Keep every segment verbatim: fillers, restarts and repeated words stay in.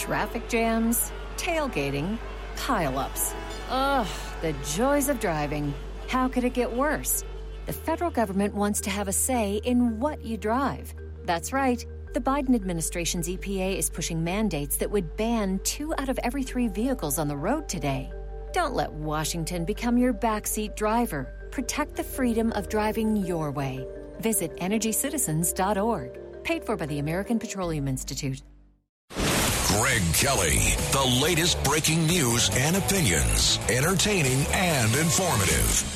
Traffic jams, tailgating, pile-ups. Ugh, the joys of driving. How could it get worse? The federal government wants to have a say in what you drive. That's right. The Biden administration's E P A is pushing mandates that would ban two out of every three vehicles on the road today. Don't let Washington become your backseat driver. Protect the freedom of driving your way. Visit energy citizens dot org. Paid for by the American Petroleum Institute. Greg Kelly, the latest breaking news and opinions, entertaining and informative.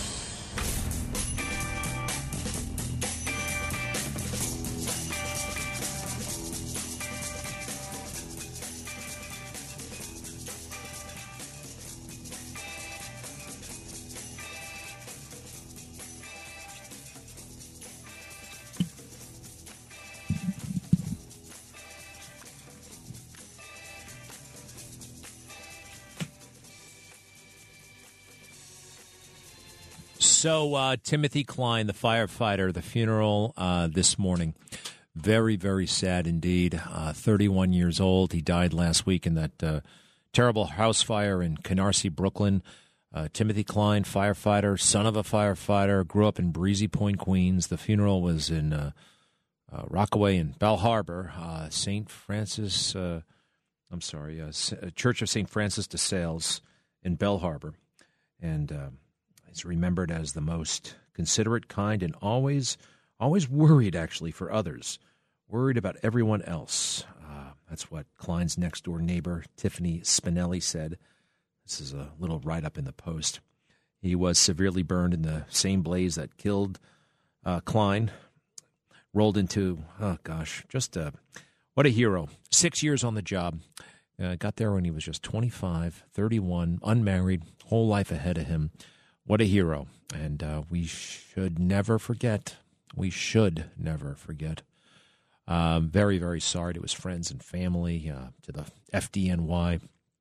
So uh, Timothy Klein, the firefighter, the funeral uh, this morning. Very, very sad indeed. Uh, thirty-one years old. He died last week in that uh, terrible house fire in Canarsie, Brooklyn. Uh, Timothy Klein, firefighter, son of a firefighter, grew up in Breezy Point, Queens. The funeral was in uh, uh, Rockaway and Bell Harbor. Uh, Saint Francis, uh, I'm sorry, uh, Church of Saint Francis de Sales in Bell Harbor. And uh, he's remembered as the most considerate, kind, and always, always worried, actually, for others. Worried about everyone else. Uh, that's what Klein's next-door neighbor, Tiffany Spinelli, said. This is a little write-up in the Post. He was severely burned in the same blaze that killed uh, Klein. Rolled into, oh, gosh, just a, what a hero. Six years on the job. Uh, got there when he was just twenty-five, thirty-one, unmarried, whole life ahead of him. What a hero. And uh, we should never forget. We should never forget. Um, very, very sorry to his friends and family, uh, to the F D N Y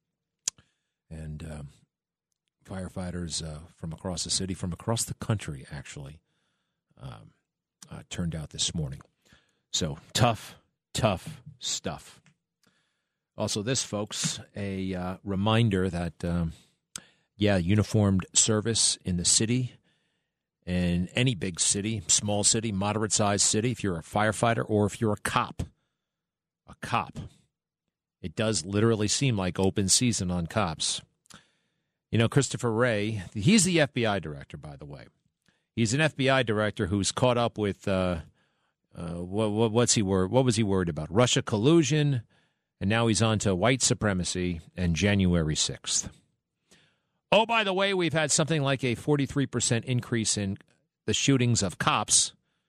and uh, firefighters uh, from across the city, from across the country, actually, um, uh, turned out this morning. So tough, tough stuff. Also this, folks, a uh, reminder that... Um, Yeah, uniformed service in the city, in any big city, small city, moderate-sized city, if you're a firefighter or if you're a cop. A cop. It does literally seem like open season on cops. You know, Christopher Wray, he's the F B I director, by the way. He's an F B I director who's caught up with, uh, uh, what, what, what's he wor- what was he worried about? Russia collusion, and now he's on to white supremacy and January sixth. Oh, by the way, we've had something like a forty-three percent increase in the shootings of cops,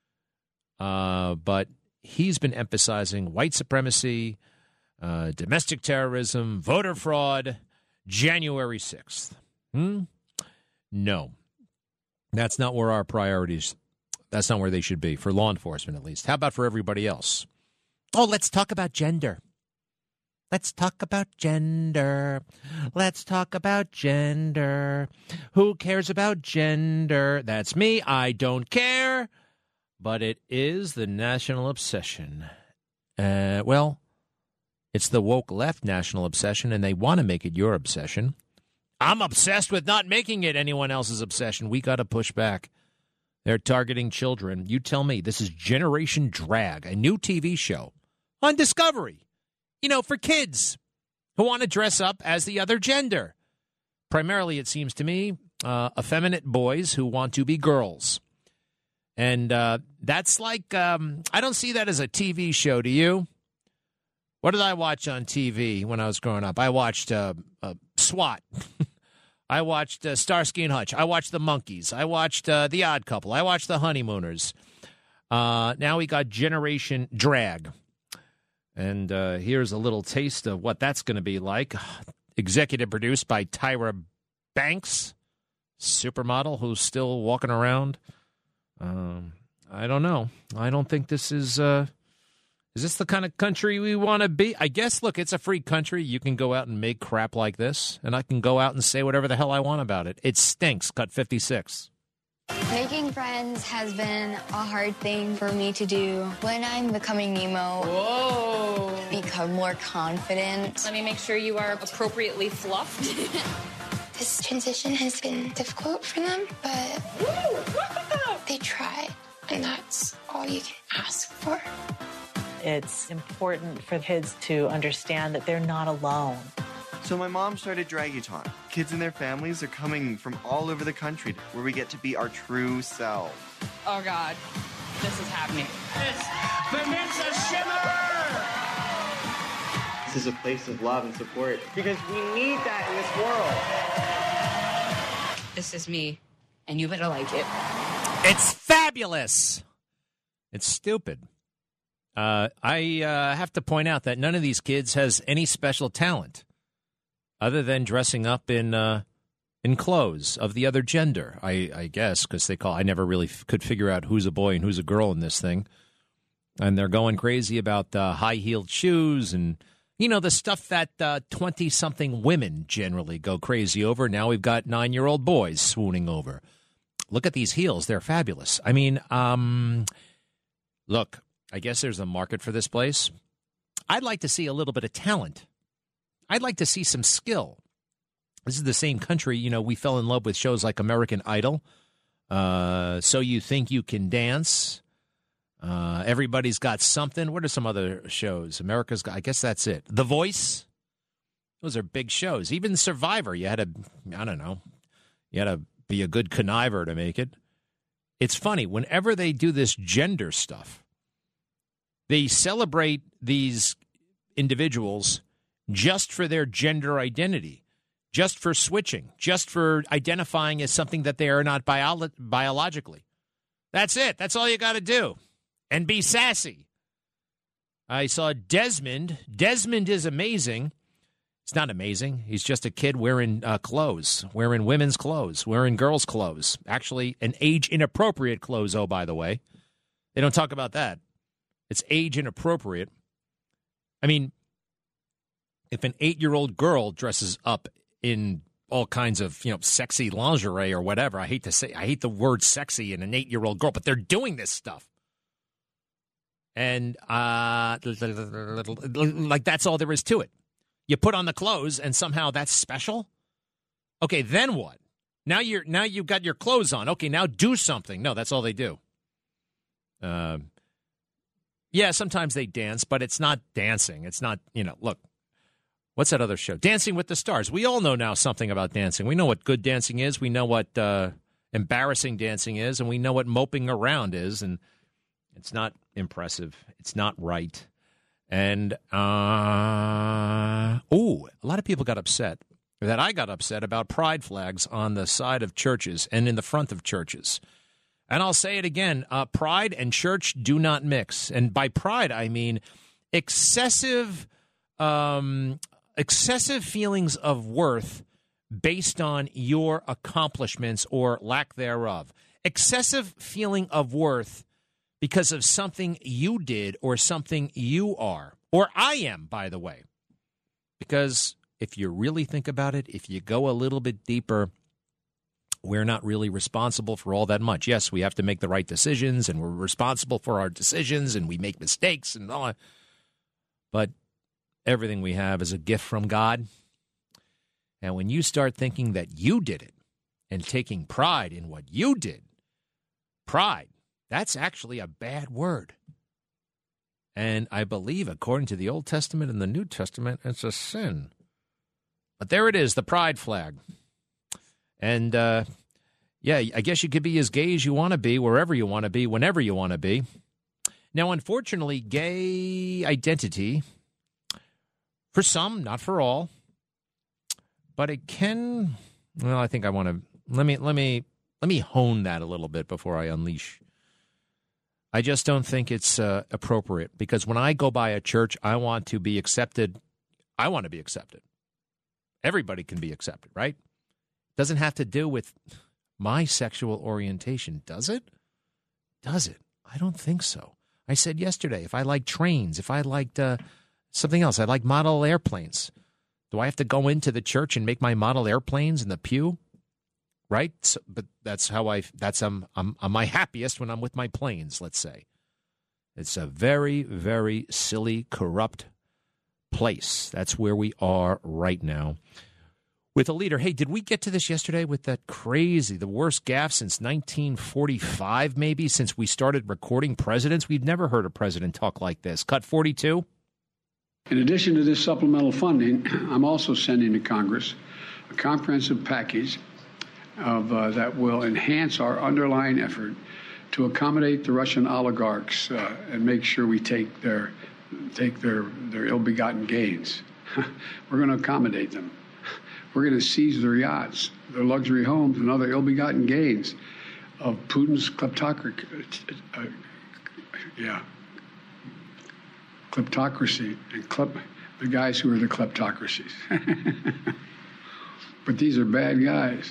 uh, but he's been emphasizing white supremacy, uh, domestic terrorism, voter fraud, January sixth. Hmm? No. That's not where our priorities, that's not where they should be, for law enforcement at least. How about for everybody else? Oh, let's talk about gender. Let's talk about gender. Let's talk about gender. Who cares about gender? That's me. I don't care. But it is the national obsession. Uh, well, it's the woke left national obsession, and they want to make it your obsession. I'm obsessed with not making it anyone else's obsession. We got to push back. They're targeting children. You tell me. This is Generation Drag, a new T V show on Discovery. You know, for kids who want to dress up as the other gender. Primarily, it seems to me, uh, effeminate boys who want to be girls. And uh, that's like, um, I don't see that as a T V show, do you? What did I watch on T V when I was growing up? I watched uh, uh, SWAT. I watched uh, Starsky and Hutch. I watched The Monkees. I watched uh, The Odd Couple. I watched The Honeymooners. Uh, now we got Generation Drag. And uh, here's a little taste of what that's going to be like. Executive produced by Tyra Banks, supermodel who's still walking around. Um, I don't know. I don't think this is, uh, is this the kind of country we want to be? I guess, look, it's a free country. You can go out and make crap like this, and I can go out and say whatever the hell I want about it. It stinks. Cut fifty-six. Making friends has been a hard thing for me to do. When I'm becoming Nemo, Whoa. become more confident. Let me make sure you are appropriately fluffed. This transition has been difficult for them, but they try, and that's all you can ask for. It's important for kids to understand that they're not alone. So my mom started Draguton. Kids and their families are coming from all over the country where we get to be our true selves. Oh, God. This is happening. It's Vanessa Shimmer! This is a place of love and support because we need that in this world. This is me, and you better like it. It's fabulous. It's stupid. Uh, I uh, have to point out that none of these kids has any special talent other than dressing up in uh, in clothes of the other gender, I, I guess, because they call. I never really f- could figure out who's a boy and who's a girl in this thing, and they're going crazy about uh, high-heeled shoes and you know the stuff that twenty-something uh, women generally go crazy over. Now we've got nine-year-old boys swooning over. Look at these heels; they're fabulous. I mean, um, look, I guess there's a market for this place. I'd like to see a little bit of talent. I'd like to see some skill. This is the same country, you know, we fell in love with shows like American Idol, uh, So You Think You Can Dance, uh, Everybody's Got Something. What are some other shows? America's Got, I guess that's it. The Voice. Those are big shows. Even Survivor, you had to, I don't know, you had to be a good conniver to make it. It's funny, whenever they do this gender stuff, they celebrate these individuals just for their gender identity, just for switching, just for identifying as something that they are not bio- biologically. That's it. That's all you got to do. And be sassy. I saw Desmond. Desmond is amazing. It's not amazing. He's just a kid wearing uh, clothes, wearing women's clothes, wearing girls' clothes. Actually, an age-inappropriate clothes, oh, by the way. They don't talk about that. It's age-inappropriate. I mean, if an eight-year-old girl dresses up in all kinds of, you know, sexy lingerie or whatever, I hate to say, I hate the word sexy in an eight-year-old girl, but they're doing this stuff. And, uh, like, that's all there is to it. You put on the clothes, and somehow that's special? Okay, then what? Now you're now you've got your clothes on. Okay, now do something. No, that's all they do. Uh, yeah, sometimes they dance, but it's not dancing. It's not, you know, look. What's that other show? Dancing with the Stars. We all know now something about dancing. We know what good dancing is. We know what uh, embarrassing dancing is, and we know what moping around is. And it's not impressive. It's not right. And, uh, oh, a lot of people got upset that I got upset about pride flags on the side of churches and in the front of churches. And I'll say it again. Uh, pride and church do not mix. And by pride, I mean excessive... Um, excessive feelings of worth based on your accomplishments or lack thereof. Excessive feeling of worth because of something you did or something you are. Or I am, by the way. Because if you really think about it, if you go a little bit deeper, we're not really responsible for all that much. Yes, we have to make the right decisions, and we're responsible for our decisions, and we make mistakes and all that. But everything we have is a gift from God. And when you start thinking that you did it and taking pride in what you did, pride, that's actually a bad word. And I believe, according to the Old Testament and the New Testament, it's a sin. But there it is, the pride flag. And, uh, yeah, I guess you could be as gay as you want to be, wherever you want to be, whenever you want to be. Now, unfortunately, gay identity... for some, not for all, but it can. Well, I think I want to let me let me let me hone that a little bit before I unleash. I just don't think it's uh, appropriate because when I go by a church, I want to be accepted. I want to be accepted. Everybody can be accepted, right? Doesn't have to do with my sexual orientation, does it? Does it? I don't think so. I said yesterday, if I like trains, if I liked. Uh, Something else. I like model airplanes. Do I have to go into the church and make my model airplanes in the pew? right? So, but that's how I, that's, I'm, I'm, I'm my happiest when I'm with my planes, let's say. It's a very, very silly, corrupt place. That's where we are right now. With a leader, hey, did we get to this yesterday with that crazy, the worst gaffe since nineteen forty-five, maybe, since we started recording presidents? We've never heard a president talk like this. Cut forty-two. In addition to this supplemental funding, I'm also sending to Congress a comprehensive package of uh, that will enhance our underlying effort to accommodate the Russian oligarchs uh, and make sure we take their take their, their ill-begotten gains. We're going to accommodate them. We're going to seize their yachts, their luxury homes, and other ill-begotten gains of Putin's kleptocracy. Uh, yeah, kleptocracy and klep, the guys who are the kleptocracies. But these are bad guys.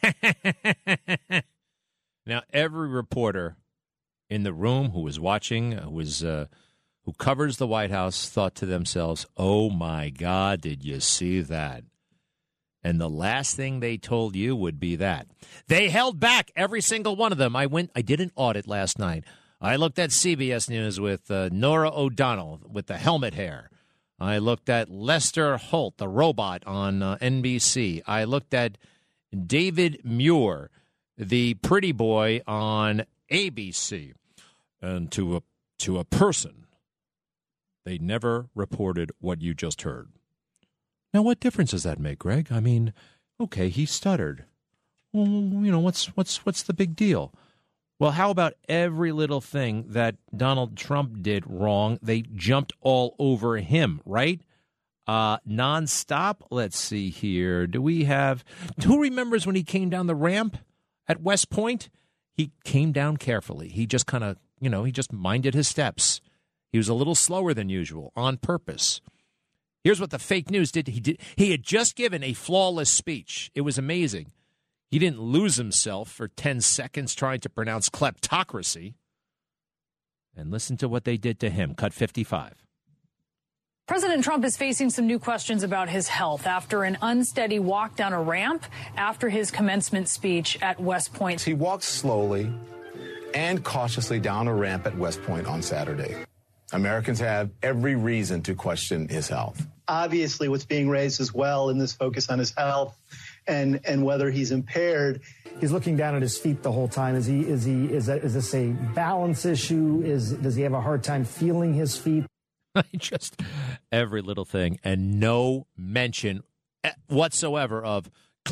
Now, every reporter in the room who was watching, who was uh, who covers the White House, thought to themselves, "Oh my God, did you see that?" And the last thing they told you would be that. They held back, every single one of them. I went, I did an audit last night. I looked at C B S News with uh, Nora O'Donnell with the helmet hair. I looked at Lester Holt, the robot, on uh, N B C. I looked at David Muir, the pretty boy, on A B C. And to a, to a person, they never reported what you just heard. Now, what difference does that make, Greg? I mean, okay, he stuttered. Well, you know, what's what's what's the big deal? Well, how about every little thing that Donald Trump did wrong? They jumped all over him, right? Uh, nonstop. Let's see here. Do we have who remembers when he came down the ramp at West Point? He came down carefully. He just kind of, you know, he just minded his steps. He was a little slower than usual on purpose. Here's what the fake news did. He did. He had just given a flawless speech. It was amazing. He didn't lose himself for ten seconds trying to pronounce kleptocracy. And listen to what they did to him. Cut fifty-five. President Trump is facing some new questions about his health after an unsteady walk down a ramp after his commencement speech at West Point. He walked slowly and cautiously down a ramp at West Point on Saturday. Americans have every reason to question his health. Obviously, what's being raised as well in this focus on his health and, and whether he's impaired. He's looking down at his feet the whole time. Is he? Is he? Is that? Is this a balance issue? Is does he have a hard time feeling his feet? Just every little thing, and no mention whatsoever of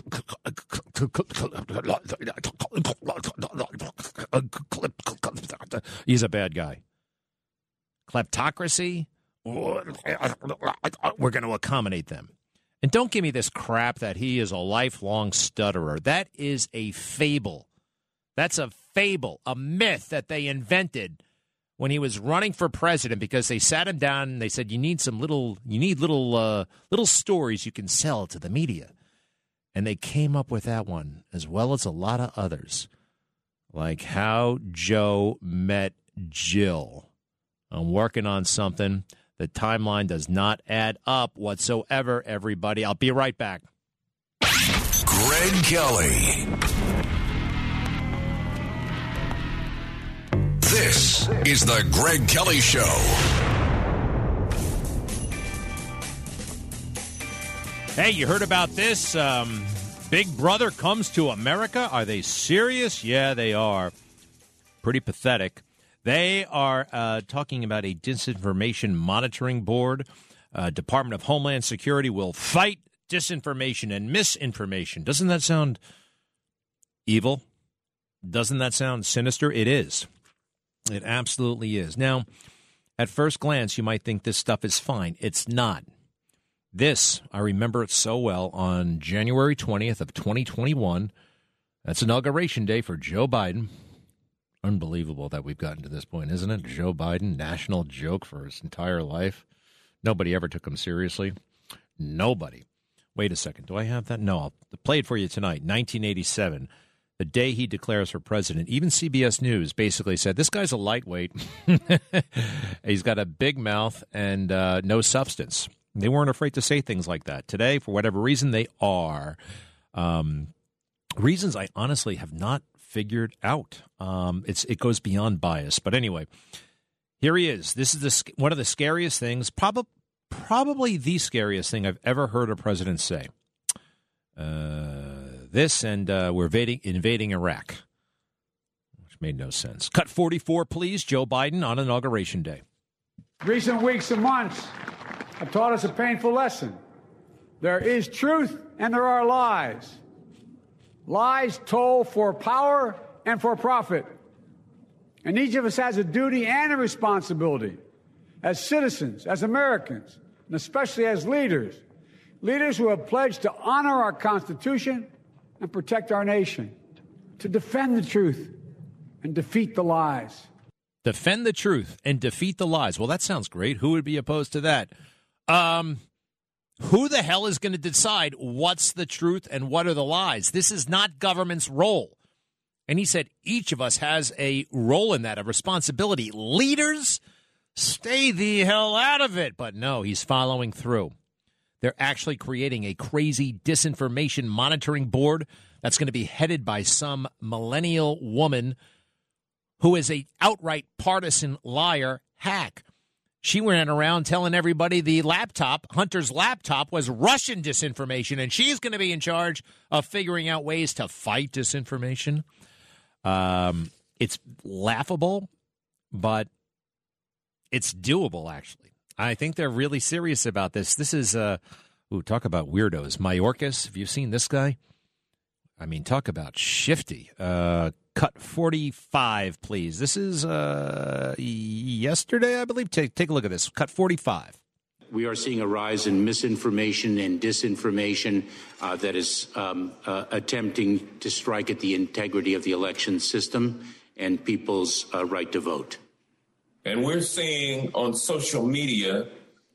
he's a bad guy. Kleptocracy, we're going to accommodate them. And don't give me this crap that he is a lifelong stutterer. That is a fable. That's a fable, a myth that they invented when he was running for president because they sat him down and they said, you need some little, you need little, uh, little stories you can sell to the media. And they came up with that one, as well as a lot of others, like how Joe met Jill. I'm working on something. The timeline does not add up whatsoever, everybody. I'll be right back. Greg Kelly. This is the Greg Kelly Show. Hey, you heard about this? Um, Big Brother comes to America. Are they serious? Yeah, they are. Pretty pathetic. They are uh, talking about a disinformation monitoring board. Uh, Department of Homeland Security will fight disinformation and misinformation. Doesn't that sound evil? Doesn't that sound sinister? It is. It absolutely is. Now, at first glance, you might think this stuff is fine. It's not. This, I remember it so well, on January twentieth of twenty twenty-one. That's Inauguration Day for Joe Biden. Unbelievable that we've gotten to this point, isn't it? Joe Biden, national joke for his entire life. Nobody ever took him seriously. Nobody. Wait a second. Do I have that? No, I'll play it for you tonight. nineteen eighty-seven, the day he declares for president. Even C B S News basically said, this guy's a lightweight. He's got a big mouth and uh, no substance. They weren't afraid to say things like that. Today, for whatever reason, they are. Um, Reasons I honestly have not figured out. Um, it's it goes beyond bias. But anyway, here he is. This is the, one of the scariest things, prob- probably the scariest thing I've ever heard a president say. Uh, this and uh, we're invading, invading Iraq, which made no sense. Cut forty-four, please. Joe Biden on Inauguration Day. Recent weeks and months have taught us a painful lesson. There is truth and there are lies. Lies told for power and for profit. And each of us has a duty and a responsibility as citizens, as Americans, and especially as leaders. Leaders who have pledged to honor our Constitution and protect our nation, to defend the truth and defeat the lies. Defend the truth and defeat the lies. Well, that sounds great. Who would be opposed to that? Um, who the hell is going to decide what's the truth and what are the lies? This is not government's role. And he said each of us has a role in that, a responsibility. Leaders, stay the hell out of it. But no, he's following through. They're actually creating a crazy disinformation monitoring board that's going to be headed by some millennial woman who is a outright partisan liar hack. She went around telling everybody the laptop, Hunter's laptop, was Russian disinformation, and she's going to be in charge of figuring out ways to fight disinformation. Um, it's laughable, but it's doable, actually. I think they're really serious about this. This is, uh, ooh, talk about weirdos. Mayorkas, have you seen this guy? I mean, talk about shifty. Uh, cut forty-five, please. This is uh, yesterday, I believe. Take, take a look at this. Cut forty-five. We are seeing a rise in misinformation and disinformation uh, that is um, uh, attempting to strike at the integrity of the election system and people's uh, right to vote. And we're seeing on social media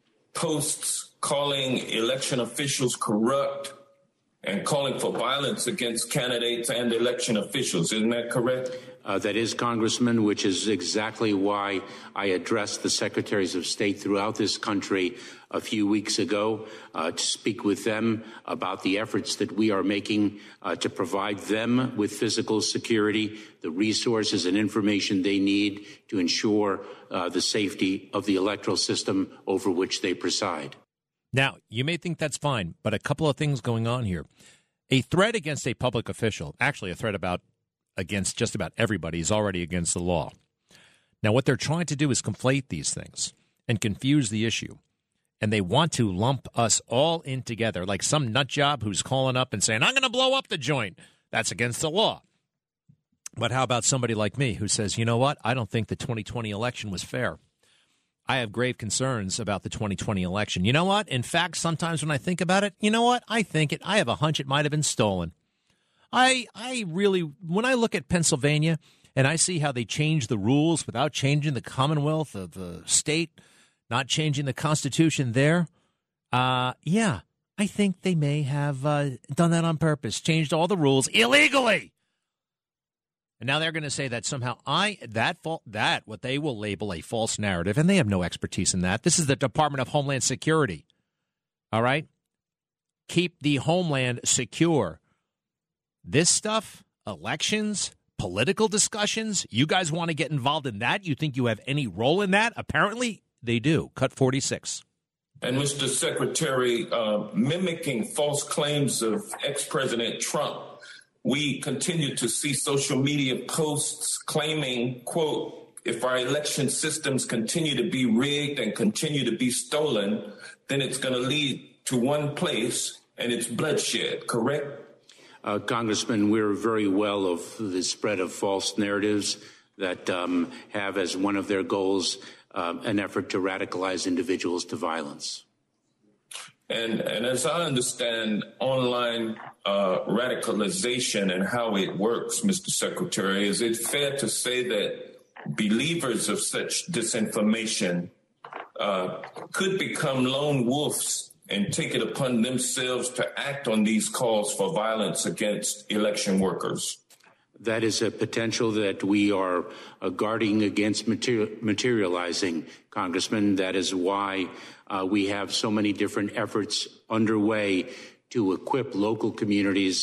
posts calling election officials corrupt and calling for violence against candidates and election officials. Isn't that correct? Uh, that is, Congressman, which is exactly why I addressed the secretaries of state throughout this country a few weeks ago uh, to speak with them about the efforts that we are making uh, to provide them with physical security, the resources and information they need to ensure uh, the safety of the electoral system over which they preside. Now, you may think that's fine, but a couple of things going on here. A threat against a public official, actually a threat about against just about everybody, is already against the law. Now, what they're trying to do is conflate these things and confuse the issue. And they want to lump us all in together, like some nut job who's calling up and saying, I'm going to blow up the joint. That's against the law. But how about somebody like me who says, you know what? I don't think the twenty twenty election was fair. I have grave concerns about the twenty twenty election. You know what? In fact, sometimes when I think about it, you know what? I think it. I have a hunch it might have been stolen. I I really, when I look at Pennsylvania and I see how they changed the rules without changing the Commonwealth of the state, not changing the Constitution there, uh, yeah, I think they may have uh, done that on purpose, changed all the rules illegally. And now they're going to say that somehow I that fault that what they will label a false narrative, and they have no expertise in that. This is the Department of Homeland Security. All right? Keep the homeland secure. This stuff, elections, political discussions, you guys want to get involved in that? You think you have any role in that? Apparently, they do. Cut forty-six. And Mister Secretary, uh, mimicking false claims of ex-President Trump, we continue to see social media posts claiming, quote, if our election systems continue to be rigged and continue to be stolen, then it's going to lead to one place, and it's bloodshed, correct? Uh, Congressman, we're very well of the spread of false narratives that um, have as one of their goals um, an effort to radicalize individuals to violence. And, and as I understand online uh, radicalization and how it works, Mister Secretary, is it fair to say that believers of such disinformation uh, could become lone wolves and take it upon themselves to act on these calls for violence against election workers? That is a potential that we are uh, guarding against material, materializing, Congressman. That is why uh, we have so many different efforts underway to equip local communities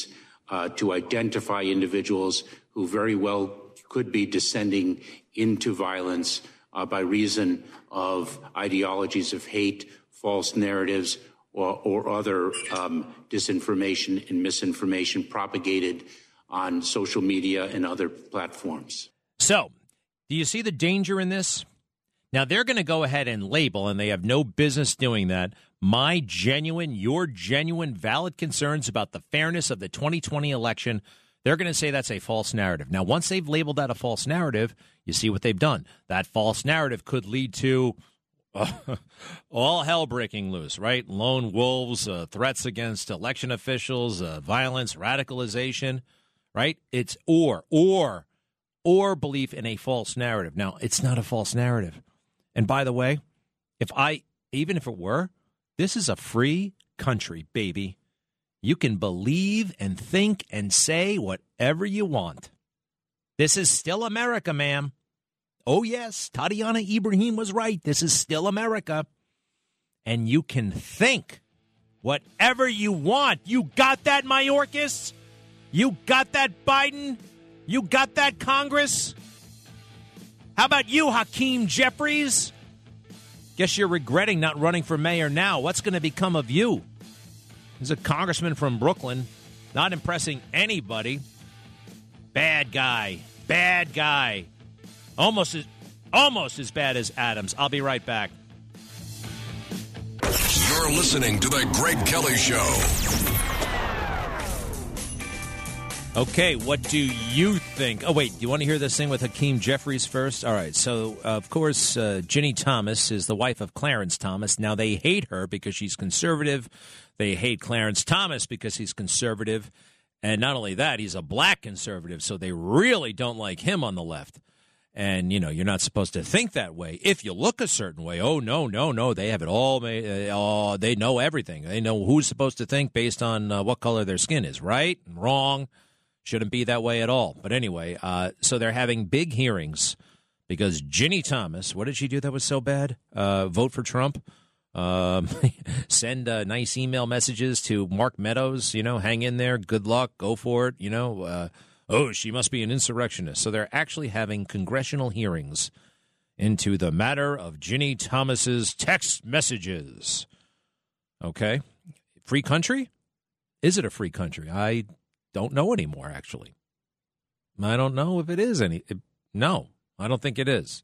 uh, to identify individuals who very well could be descending into violence uh, by reason of ideologies of hate, false narratives, or, or other um, disinformation and misinformation propagated on social media and other platforms. So, do you see the danger in this? Now, they're going to go ahead and label, and they have no business doing that, my genuine, your genuine, valid concerns about the fairness of the twenty twenty election. They're going to say that's a false narrative. Now, once they've labeled that a false narrative, you see what they've done. That false narrative could lead to uh, all hell breaking loose, right? Lone wolves, uh, threats against election officials, uh, violence, radicalization, right? It's or, or, or belief in a false narrative. Now, it's not a false narrative. And by the way, if I, even if it were, this is a free country, baby. You can believe and think and say whatever you want. This is still America, ma'am. Oh, yes, Tatiana Ibrahim was right. This is still America. And you can think whatever you want. You got that, Mayorkas? You got that, Biden? You got that, Congress? How about you, Hakeem Jeffries? Guess you're regretting not running for mayor now. What's going to become of you? He's a congressman from Brooklyn, not impressing anybody. Bad guy. Bad guy. Almost as, almost as bad as Adams. I'll be right back. You're listening to The Greg Kelly Show. Okay, what do you think? Oh, wait, do you want to hear this thing with Hakeem Jeffries first? All right, so, uh, of course, uh, Ginny Thomas is the wife of Clarence Thomas. Now, they hate her because she's conservative. They hate Clarence Thomas because he's conservative. And not only that, he's a black conservative, so they really don't like him on the left. And, you know, you're not supposed to think that way. If you look a certain way, oh, no, no, no, they have it all. Uh, oh, they know everything. They know who's supposed to think based on uh, what color their skin is, right and wrong. Shouldn't be that way at all. But anyway, uh, so they're having big hearings because Ginny Thomas, what did she do that was so bad? Uh, vote for Trump? Um, send uh, nice email messages to Mark Meadows, you know, hang in there, good luck, go for it, you know. Uh, oh, she must be an insurrectionist. So they're actually having congressional hearings into the matter of Ginny Thomas's text messages. Okay. Free country? Is it a free country? I don't know anymore, actually. I don't know if it is any. It, no, I don't think it is.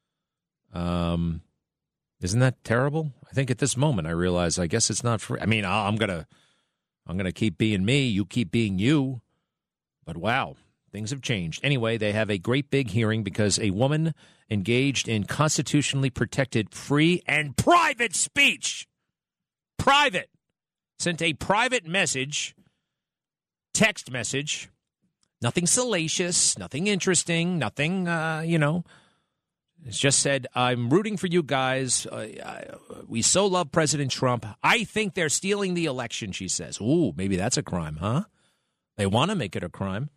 Um, isn't that terrible? I think at this moment I realize I guess it's not free. I mean, I'm gonna, I'm gonna keep being me. You keep being you. But wow, things have changed. Anyway, they have a great big hearing because a woman engaged in constitutionally protected free and private speech, private, sent a private message. Text message, nothing salacious, nothing interesting, nothing, uh, you know. It's just said, I'm rooting for you guys. Uh, I, we so love President Trump. I think they're stealing the election, she says. Ooh, maybe that's a crime, huh? They want to make it a crime.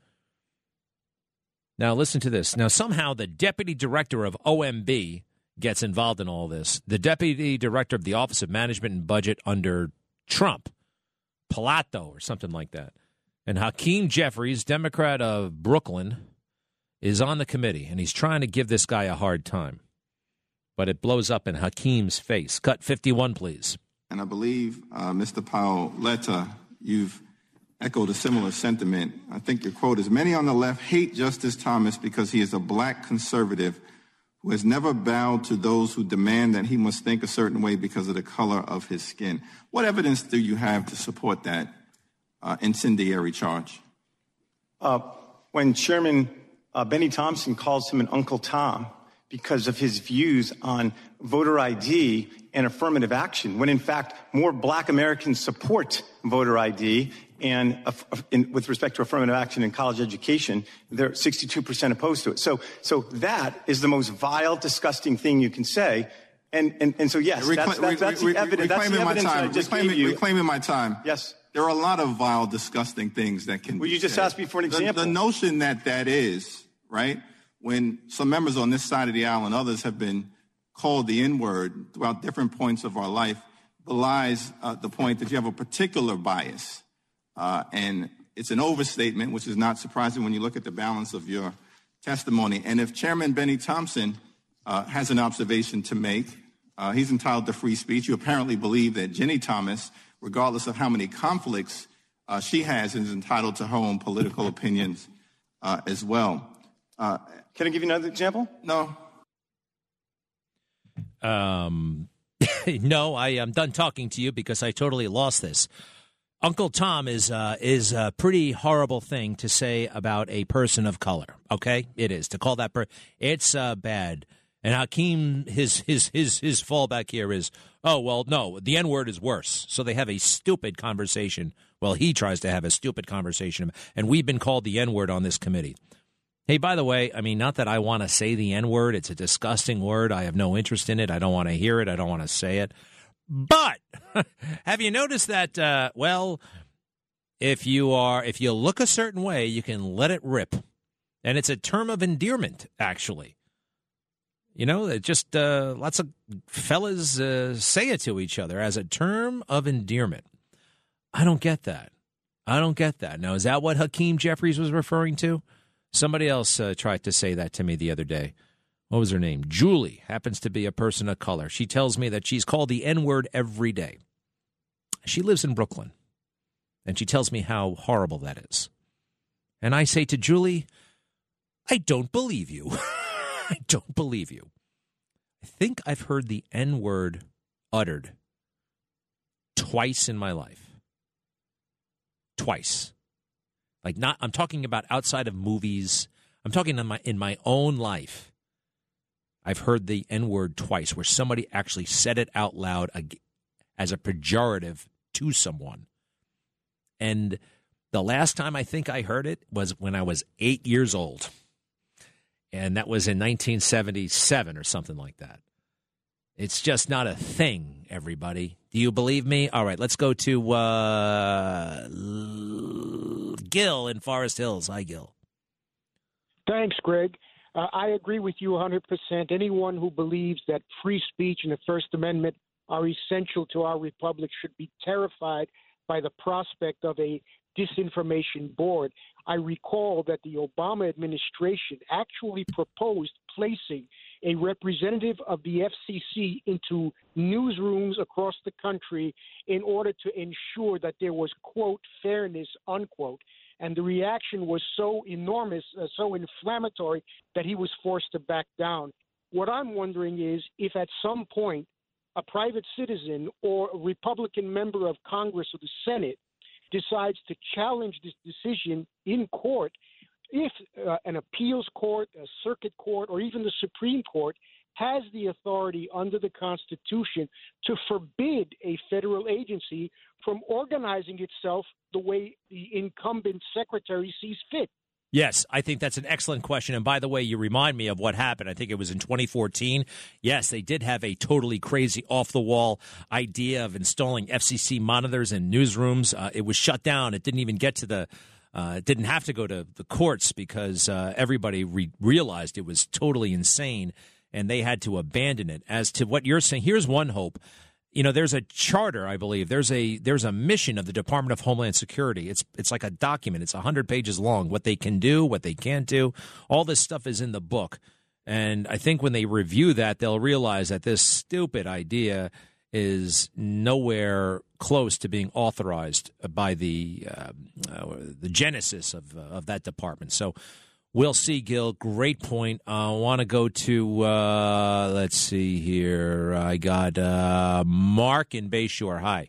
Now, listen to this. Now, somehow the deputy director of O M B gets involved in all this. The deputy director of the Office of Management and Budget under Trump, Palato or something like that. And Hakeem Jeffries, Democrat of Brooklyn, is on the committee, and he's trying to give this guy a hard time. But it blows up in Hakeem's face. Cut fifty-one, please. And I believe, uh, Mister Paoletta, you've echoed a similar sentiment. I think your quote is, many on the left hate Justice Thomas because he is a black conservative who has never bowed to those who demand that he must think a certain way because of the color of his skin. What evidence do you have to support that Uh, incendiary charge? Uh, when Chairman uh, Benny Thompson calls him an Uncle Tom because of his views on voter I D and affirmative action, when in fact more black Americans support voter I D and uh, in, with respect to affirmative action in college education, they're sixty-two percent opposed to it. So, so that is the most vile, disgusting thing you can say. And, and, and so, yes, Recla- that's, that's, that's re- the evidence, that's the evidence that I just reclaiming, gave you. Reclaiming my time. Yes. There are a lot of vile, disgusting things that can Well, be you just said. asked me for an example. The, the notion that that is, right, when some members on this side of the aisle and others have been called the N-word throughout different points of our life, belies uh, the point that you have a particular bias. Uh, and it's an overstatement, which is not surprising when you look at the balance of your testimony. And if Chairman Benny Thompson uh, has an observation to make, uh, he's entitled to free speech. You apparently believe that Ginny Thomas, regardless of how many conflicts uh, she has, is entitled to her own political opinions uh, as well. Uh, Can I give you another example? No. Um, no, I am done talking to you because I totally lost this. Uncle Tom is uh, is a pretty horrible thing to say about a person of color. Okay, it is to call that per. It's uh, bad. And Hakeem, his his his his fallback here is, oh well, no, the N word is worse. So they have a stupid conversation. Well, he tries to have a stupid conversation, and we've been called the N word on this committee. Hey, by the way, I mean, not that I want to say the N word. It's a disgusting word. I have no interest in it. I don't want to hear it. I don't want to say it. But have you noticed that, uh, well, if you are, if you look a certain way, you can let it rip. And it's a term of endearment, actually. You know, it just uh, lots of fellas uh, say it to each other as a term of endearment. I don't get that. I don't get that. Now, is that what Hakeem Jeffries was referring to? Somebody else uh, tried to say that to me the other day. What was her name? Julie happens to be a person of color. She tells me that she's called the N-word every day. She lives in Brooklyn, and she tells me how horrible that is. And I say to Julie, I don't believe you. I don't believe you. I think I've heard the N-word uttered twice in my life. Twice. Like not, I'm talking about outside of movies. I'm talking in my in my own life. I've heard the N-word twice where somebody actually said it out loud as a pejorative to someone. And the last time I think I heard it was when I was eight years old. And that was in nineteen seventy-seven or something like that. It's just not a thing, everybody. Do you believe me? All right, let's go to uh, Gil in Forest Hills. Hi, Gil. Thanks, Greg. Uh, I agree with you one hundred percent. Anyone who believes that free speech and the First Amendment are essential to our republic should be terrified by the prospect of a disinformation board. I recall that the Obama administration actually proposed placing a representative of the F C C into newsrooms across the country in order to ensure that there was, quote, fairness, unquote. And the reaction was so enormous, uh, so inflammatory, that he was forced to back down. What I'm wondering is if at some point a private citizen or a Republican member of Congress or the Senate decides to challenge this decision in court, if uh, an appeals court, a circuit court, or even the Supreme Court has the authority under the Constitution to forbid a federal agency from organizing itself the way the incumbent secretary sees fit. Yes, I think that's an excellent question. And by the way, you remind me of what happened. I think it was in twenty fourteen. Yes, they did have a totally crazy off-the-wall idea of installing F C C monitors in newsrooms. Uh, it was shut down. It didn't even get to the uh, – it didn't have to go to the courts because uh, everybody re- realized it was totally insane, and they had to abandon it. As to what you're saying, here's one hope. You know, there's a charter, I believe. There's a there's a mission of the Department of Homeland Security. It's it's like a document. It's one hundred pages long. What they can do, what they can't do, all this stuff is in the book. And I think when they review that, they'll realize that this stupid idea is nowhere close to being authorized by the uh, uh, the genesis of uh, of that department. So we'll see, Gil. Great point. I want to go to, uh, let's see here. I got uh, Mark in Bayshore. Hi.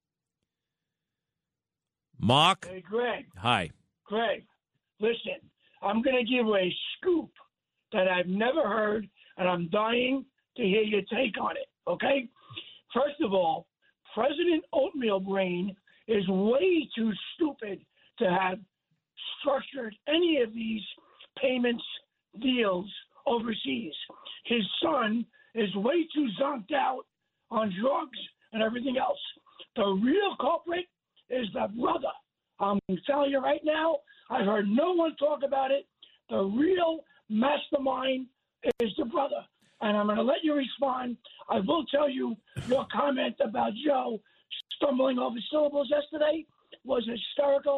Mark? Hey, Greg. Hi. Greg, listen, I'm going to give a scoop that I've never heard, and I'm dying to hear your take on it, okay? First of all, President Oatmeal Brain is way too stupid to have structured any of these payments deals overseas. His son is way too zonked out on drugs and everything else. The real culprit is the brother. I'm telling you right now, I've heard no one talk about it. The real mastermind is the brother. And I'm going to let you respond. I will tell you your comment about Joe stumbling over syllables yesterday was hysterical.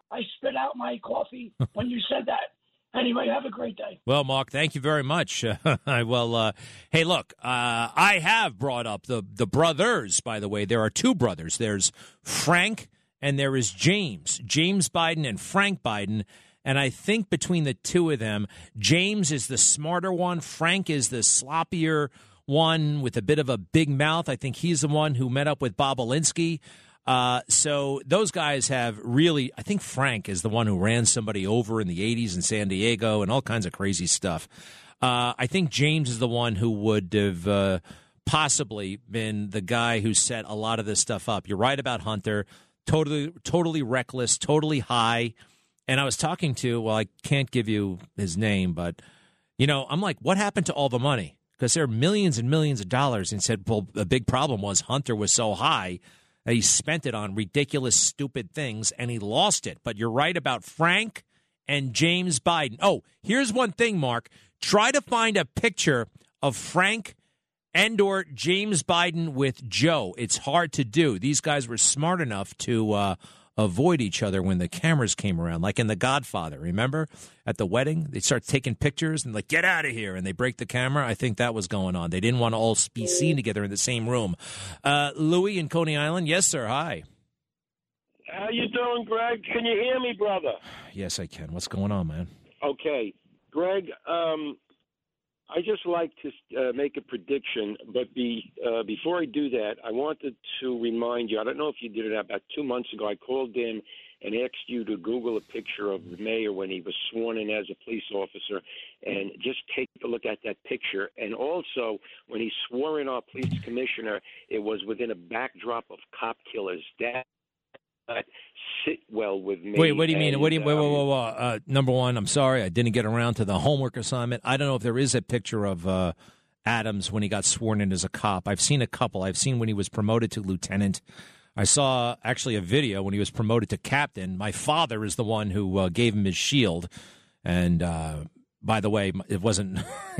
I spit out my coffee when you said that. Anyway, have a great day. Well, Mark, thank you very much. well, uh, hey, look, uh, I have brought up the, the brothers, by the way. There are two brothers. There's Frank and there is James, James Biden and Frank Biden. And I think between the two of them, James is the smarter one. Frank is the sloppier one with a bit of a big mouth. I think he's the one who met up with Bob Alinsky. Uh, so those guys have really, I think Frank is the one who ran somebody over in the eighties in San Diego and all kinds of crazy stuff. Uh, I think James is the one who would have uh, possibly been the guy who set a lot of this stuff up. You're right about Hunter. Totally, totally reckless, totally high. And I was talking to, well, I can't give you his name, but, you know, I'm like, what happened to all the money? Because there are millions and millions of dollars. And said, well, the big problem was Hunter was so high. He spent it on ridiculous, stupid things, and he lost it. But you're right about Frank and James Biden. Oh, here's one thing, Mark. Try to find a picture of Frank and or James Biden with Joe. It's hard to do. These guys were smart enough to uh, avoid each other when the cameras came around, like in The Godfather. Remember? At the wedding, they start taking pictures and like, get out of here, and they break the camera. I think that was going on. They didn't want to all be seen together in the same room. Uh, Louis in Coney Island. Yes, sir. Hi. How you doing, Greg? Can you hear me, brother? Yes, I can. What's going on, man? Okay. Greg, um, I just like to uh, make a prediction, but be, uh, before I do that, I wanted to remind you, I don't know if you did it about two months ago, I called in and asked you to Google a picture of the mayor when he was sworn in as a police officer, and just take a look at that picture. And also, when he swore in our police commissioner, it was within a backdrop of cop killers. That not sit well with me. Wait, what do you mean? And, What do you? Wait, um, wait, wait, wait. Uh, number one, I'm sorry, I didn't get around to the homework assignment. I don't know if there is a picture of uh, Adams when he got sworn in as a cop. I've seen a couple. I've seen when he was promoted to lieutenant. I saw actually a video when he was promoted to captain. My father is the one who uh, gave him his shield, and uh, by the way, it wasn't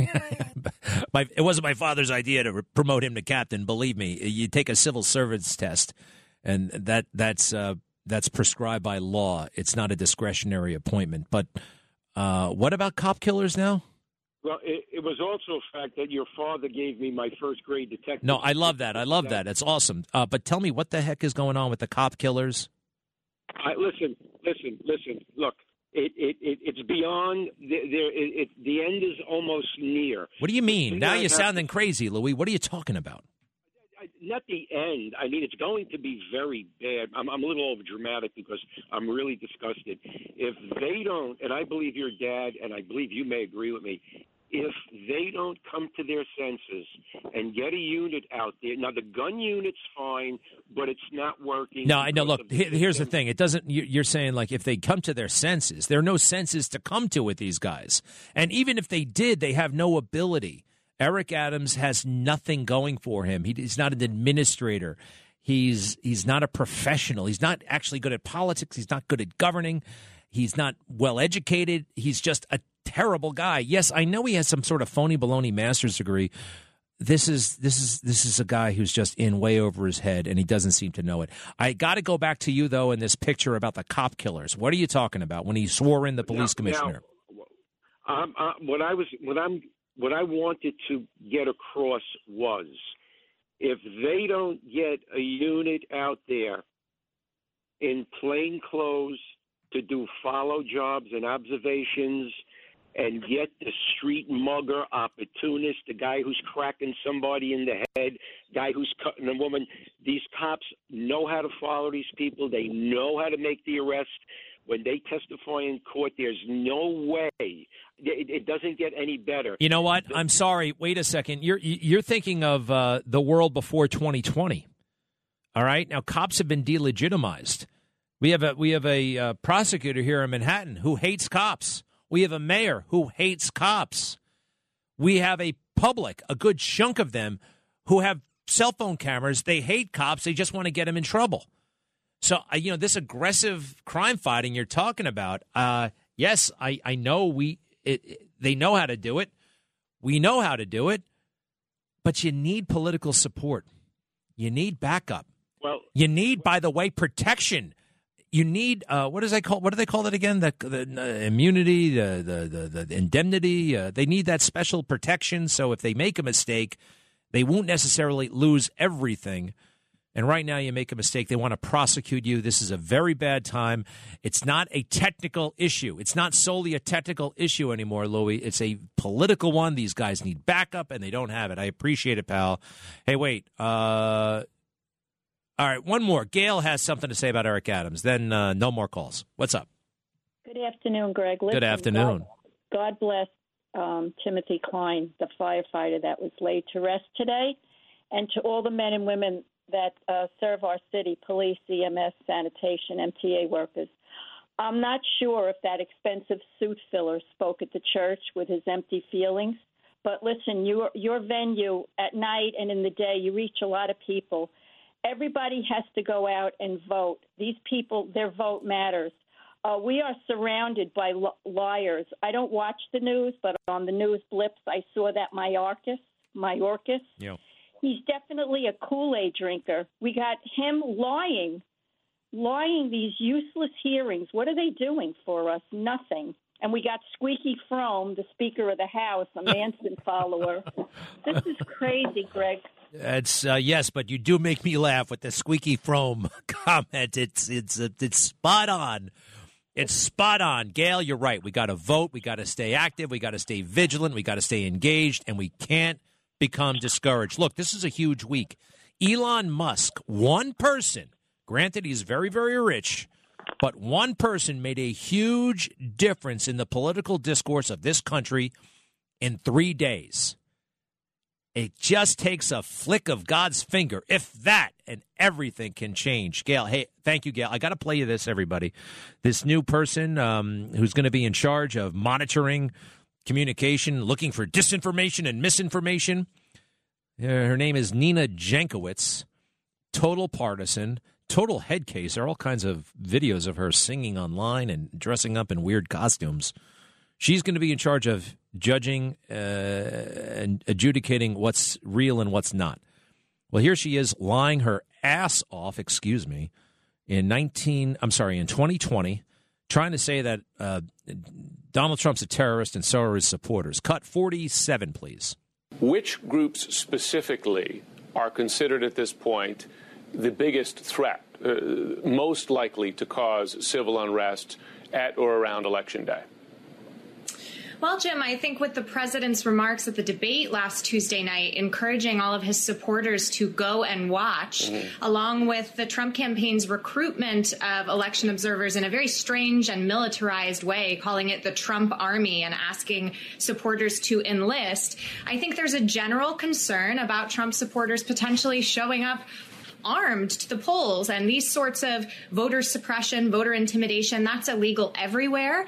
my it wasn't my father's idea to promote him to captain. Believe me, you take a civil service test, and that that's uh, that's prescribed by law. It's not a discretionary appointment. But uh, what about cop killers now? Well, it, it was also a fact that your father gave me my first grade detective. No, I love that. I love that. It's awesome. Uh, but tell me, what the heck is going on with the cop killers? I, listen, listen, listen. Look, it, it, it it's beyond. The, there, it, it, the end is almost near. What do you mean? Now you're have, sounding crazy, Louis. What are you talking about? I, not the end. I mean, it's going to be very bad. I'm, I'm a little over dramatic because I'm really disgusted. If they don't, and I believe your dad, and I believe you may agree with me, if they don't come to their senses and get a unit out there, now the gun unit's fine, but it's not working. No, I know. Look, the here's the thing. It doesn't. You're saying like if they come to their senses, there are no senses to come to with these guys, and even if they did, they have no ability. Eric Adams has nothing going for him. He, he's not an administrator. He's he's not a professional. He's not actually good at politics. He's not good at governing. He's not well educated. He's just a terrible guy. Yes, I know he has some sort of phony baloney master's degree. This is this is this is a guy who's just in way over his head, and he doesn't seem to know it. I got to go back to you though in this picture about the cop killers. What are you talking about when he swore in the police now, commissioner? Now, um, uh, what I was what I'm what I wanted to get across was, if they don't get a unit out there in plain clothes to do follow jobs and observations and get the street mugger, opportunist, the guy who's cracking somebody in the head, guy who's cutting a woman, these cops know how to follow these people. They know how to make the arrest. When they testify in court, there's no way. It, it doesn't get any better. You know what? I'm sorry. Wait a second. You're you're thinking of uh, the world before twenty twenty. All right? Now, cops have been delegitimized. We have a we have a uh, prosecutor here in Manhattan who hates cops. We have a mayor who hates cops. We have a public, a good chunk of them, who have cell phone cameras. They hate cops. They just want to get them in trouble. So, uh, you know, this aggressive crime fighting you're talking about, uh, yes, I, I know we it, it, they know how to do it. We know how to do it. But you need political support. You need backup. Well, you need, by the way, protection. you need uh, what does they call what do they call it again? The, the uh, immunity, the the the, the indemnity. Uh, they need that special protection. So if they make a mistake, they won't necessarily lose everything. And right now, you make a mistake, they want to prosecute you. This is a very bad time. It's not a technical issue. It's not solely a technical issue anymore, Louis. It's a political one. These guys need backup, and they don't have it. I appreciate it, pal. Hey, wait. Uh, all right, one more. Gail has something to say about Eric Adams. Then uh, no more calls. What's up? Good afternoon, Greg. Listen, Good afternoon. God, God bless um, Timothy Klein, the firefighter that was laid to rest today, and to all the men and women that uh, serve our city, police, E M S, sanitation, M T A workers. I'm not sure if that expensive suit filler spoke at the church with his empty feelings, but listen, your your venue at night and in the day, you reach a lot of people. Everybody has to go out and vote. These people, their vote matters. Uh, we are surrounded by li- liars. I don't watch the news, but on the news blips, I saw that Mayorkas, Mayorkas. Yeah. He's definitely a Kool-Aid drinker. We got him lying, lying these useless hearings. What are they doing for us? Nothing. And we got Squeaky Fromme, the Speaker of the House, a Manson follower. This is crazy, Greg. It's uh, yes, but you do make me laugh with the Squeaky Fromme comment. It's it's it's spot on. It's spot on. Gail, you're right. We got to vote. We got to stay active. We got to stay vigilant. We got to stay engaged, and we can't become discouraged. Look, this is a huge week. Elon Musk, one person, granted he's very, very rich, but one person made a huge difference in the political discourse of this country in three days. It just takes a flick of God's finger, if that, and everything can change. Gail, hey, thank you, Gail. I got to play you this, everybody. This new person um, who's going to be in charge of monitoring communication, looking for disinformation and misinformation. Uh, her name is Nina Jankowicz, total partisan, total head case. There are all kinds of videos of her singing online and dressing up in weird costumes. She's going to be in charge of judging uh, and adjudicating what's real and what's not. Well, here she is lying her ass off, excuse me, in nineteen, I'm sorry, in twenty twenty, trying to say that uh, Donald Trump's a terrorist and so are his supporters. Cut forty-seven, please. Which groups specifically are considered at this point the biggest threat, uh, most likely to cause civil unrest at or around Election Day? Well, Jim, I think with the president's remarks at the debate last Tuesday night, encouraging all of his supporters to go and watch, mm-hmm. along with the Trump campaign's recruitment of election observers in a very strange and militarized way, calling it the Trump Army and asking supporters to enlist, I think there's a general concern about Trump supporters potentially showing up armed to the polls. And these sorts of voter suppression, voter intimidation, that's illegal everywhere.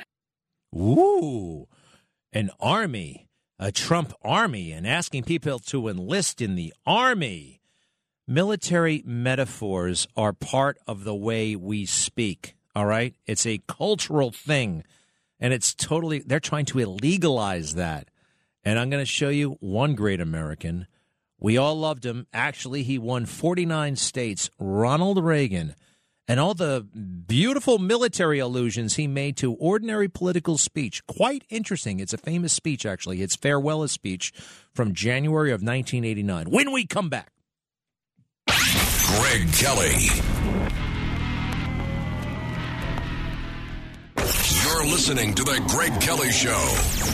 Ooh. An army, a Trump army, and asking people to enlist in the army. Military metaphors are part of the way we speak, all right? It's a cultural thing, and it's totally, they're trying to illegalize that. And I'm going to show you one great American. We all loved him. Actually, he won forty-nine states, Ronald Reagan. And all the beautiful military allusions he made to ordinary political speech. Quite interesting. It's a famous speech, actually. It's farewell speech from January of nineteen eighty-nine. When we come back. Greg Kelly. You're listening to The Greg Kelly Show.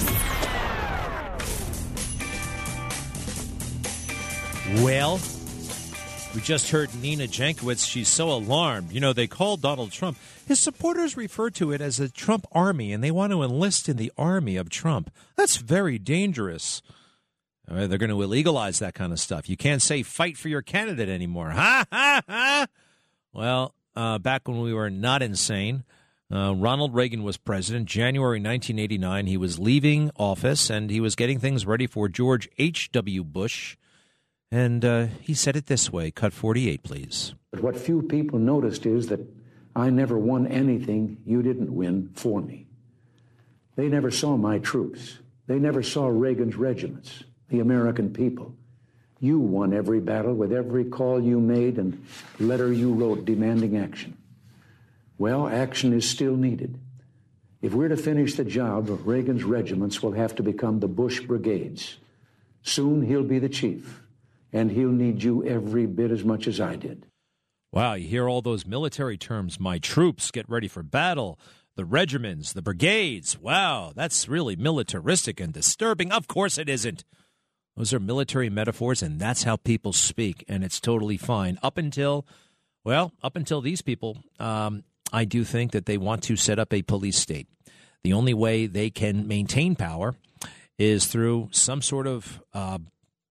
Well, we just heard Nina Jankowicz. She's so alarmed. You know, they called Donald Trump. His supporters refer to it as a Trump army, and they want to enlist in the army of Trump. That's very dangerous. Uh, they're going to illegalize that kind of stuff. You can't say fight for your candidate anymore. Ha, ha, ha. Well, uh, back when we were not insane, uh, Ronald Reagan was president. January nineteen eighty-nine, he was leaving office, and he was getting things ready for George H W. Bush. And uh, he said it this way. Cut forty-eight, please. But what few people noticed is that I never won anything you didn't win for me. They never saw my troops. They never saw Reagan's regiments, the American people. You won every battle with every call you made and letter you wrote demanding action. Well, action is still needed. If we're to finish the job, Reagan's regiments will have to become the Bush brigades. Soon he'll be the chief, and he'll need you every bit as much as I did. Wow, you hear all those military terms. My troops get ready for battle. The regiments, the brigades. Wow, that's really militaristic and disturbing. Of course it isn't. Those are military metaphors, and that's how people speak, and it's totally fine. Up until, well, up until these people, um, I do think that they want to set up a police state. The only way they can maintain power is through some sort of uh,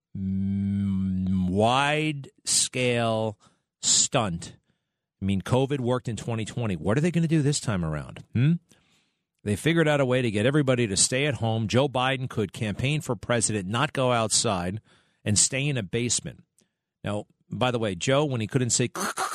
wide-scale stunt. I mean, COVID worked in twenty twenty. What are they going to do this time around? Hmm? They figured out a way to get everybody to stay at home. Joe Biden could campaign for president, not go outside, and stay in a basement. Now, by the way, Joe, when he couldn't say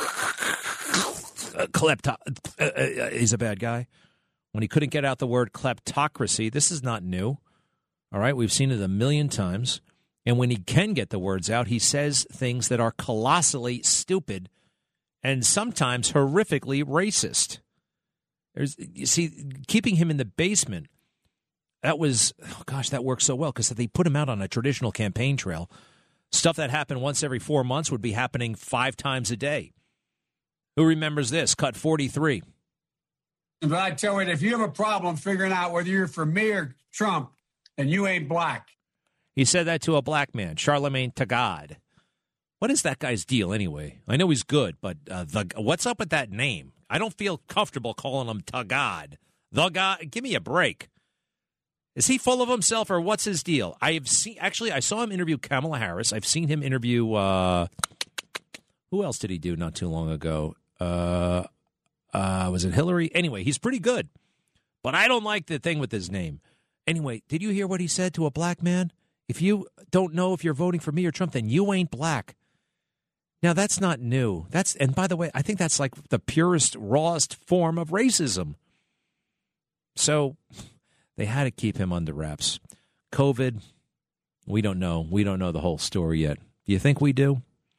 klepto, uh, uh, he's a bad guy. When he couldn't get out the word kleptocracy, this is not new. All right, we've seen it a million times. And when he can get the words out, he says things that are colossally stupid and sometimes horrifically racist. There's, you see, keeping him in the basement, that was, oh gosh, that worked so well because if they put him out on a traditional campaign trail, stuff that happened once every four months would be happening five times a day. Who remembers this? Cut forty-three. But I tell you, if you have a problem figuring out whether you're for me or Trump, then you ain't black. He said that to a black man, Charlemagne Tagad. What is that guy's deal anyway? I know he's good, but uh, the what's up with that name? I don't feel comfortable calling him Tagad. The guy, give me a break. Is he full of himself or what's his deal? I have seen, actually, I saw him interview Kamala Harris. I've seen him interview, uh, who else did he do not too long ago? Uh, uh, was it Hillary? Anyway, he's pretty good, but I don't like the thing with his name. Anyway, did you hear what he said to a black man? If you don't know if you're voting for me or Trump, then you ain't black. Now, that's not new. That's and by the way, I think that's like the purest, rawest form of racism. So they had to keep him under wraps. COVID, we don't know. We don't know the whole story yet. Do you think we do?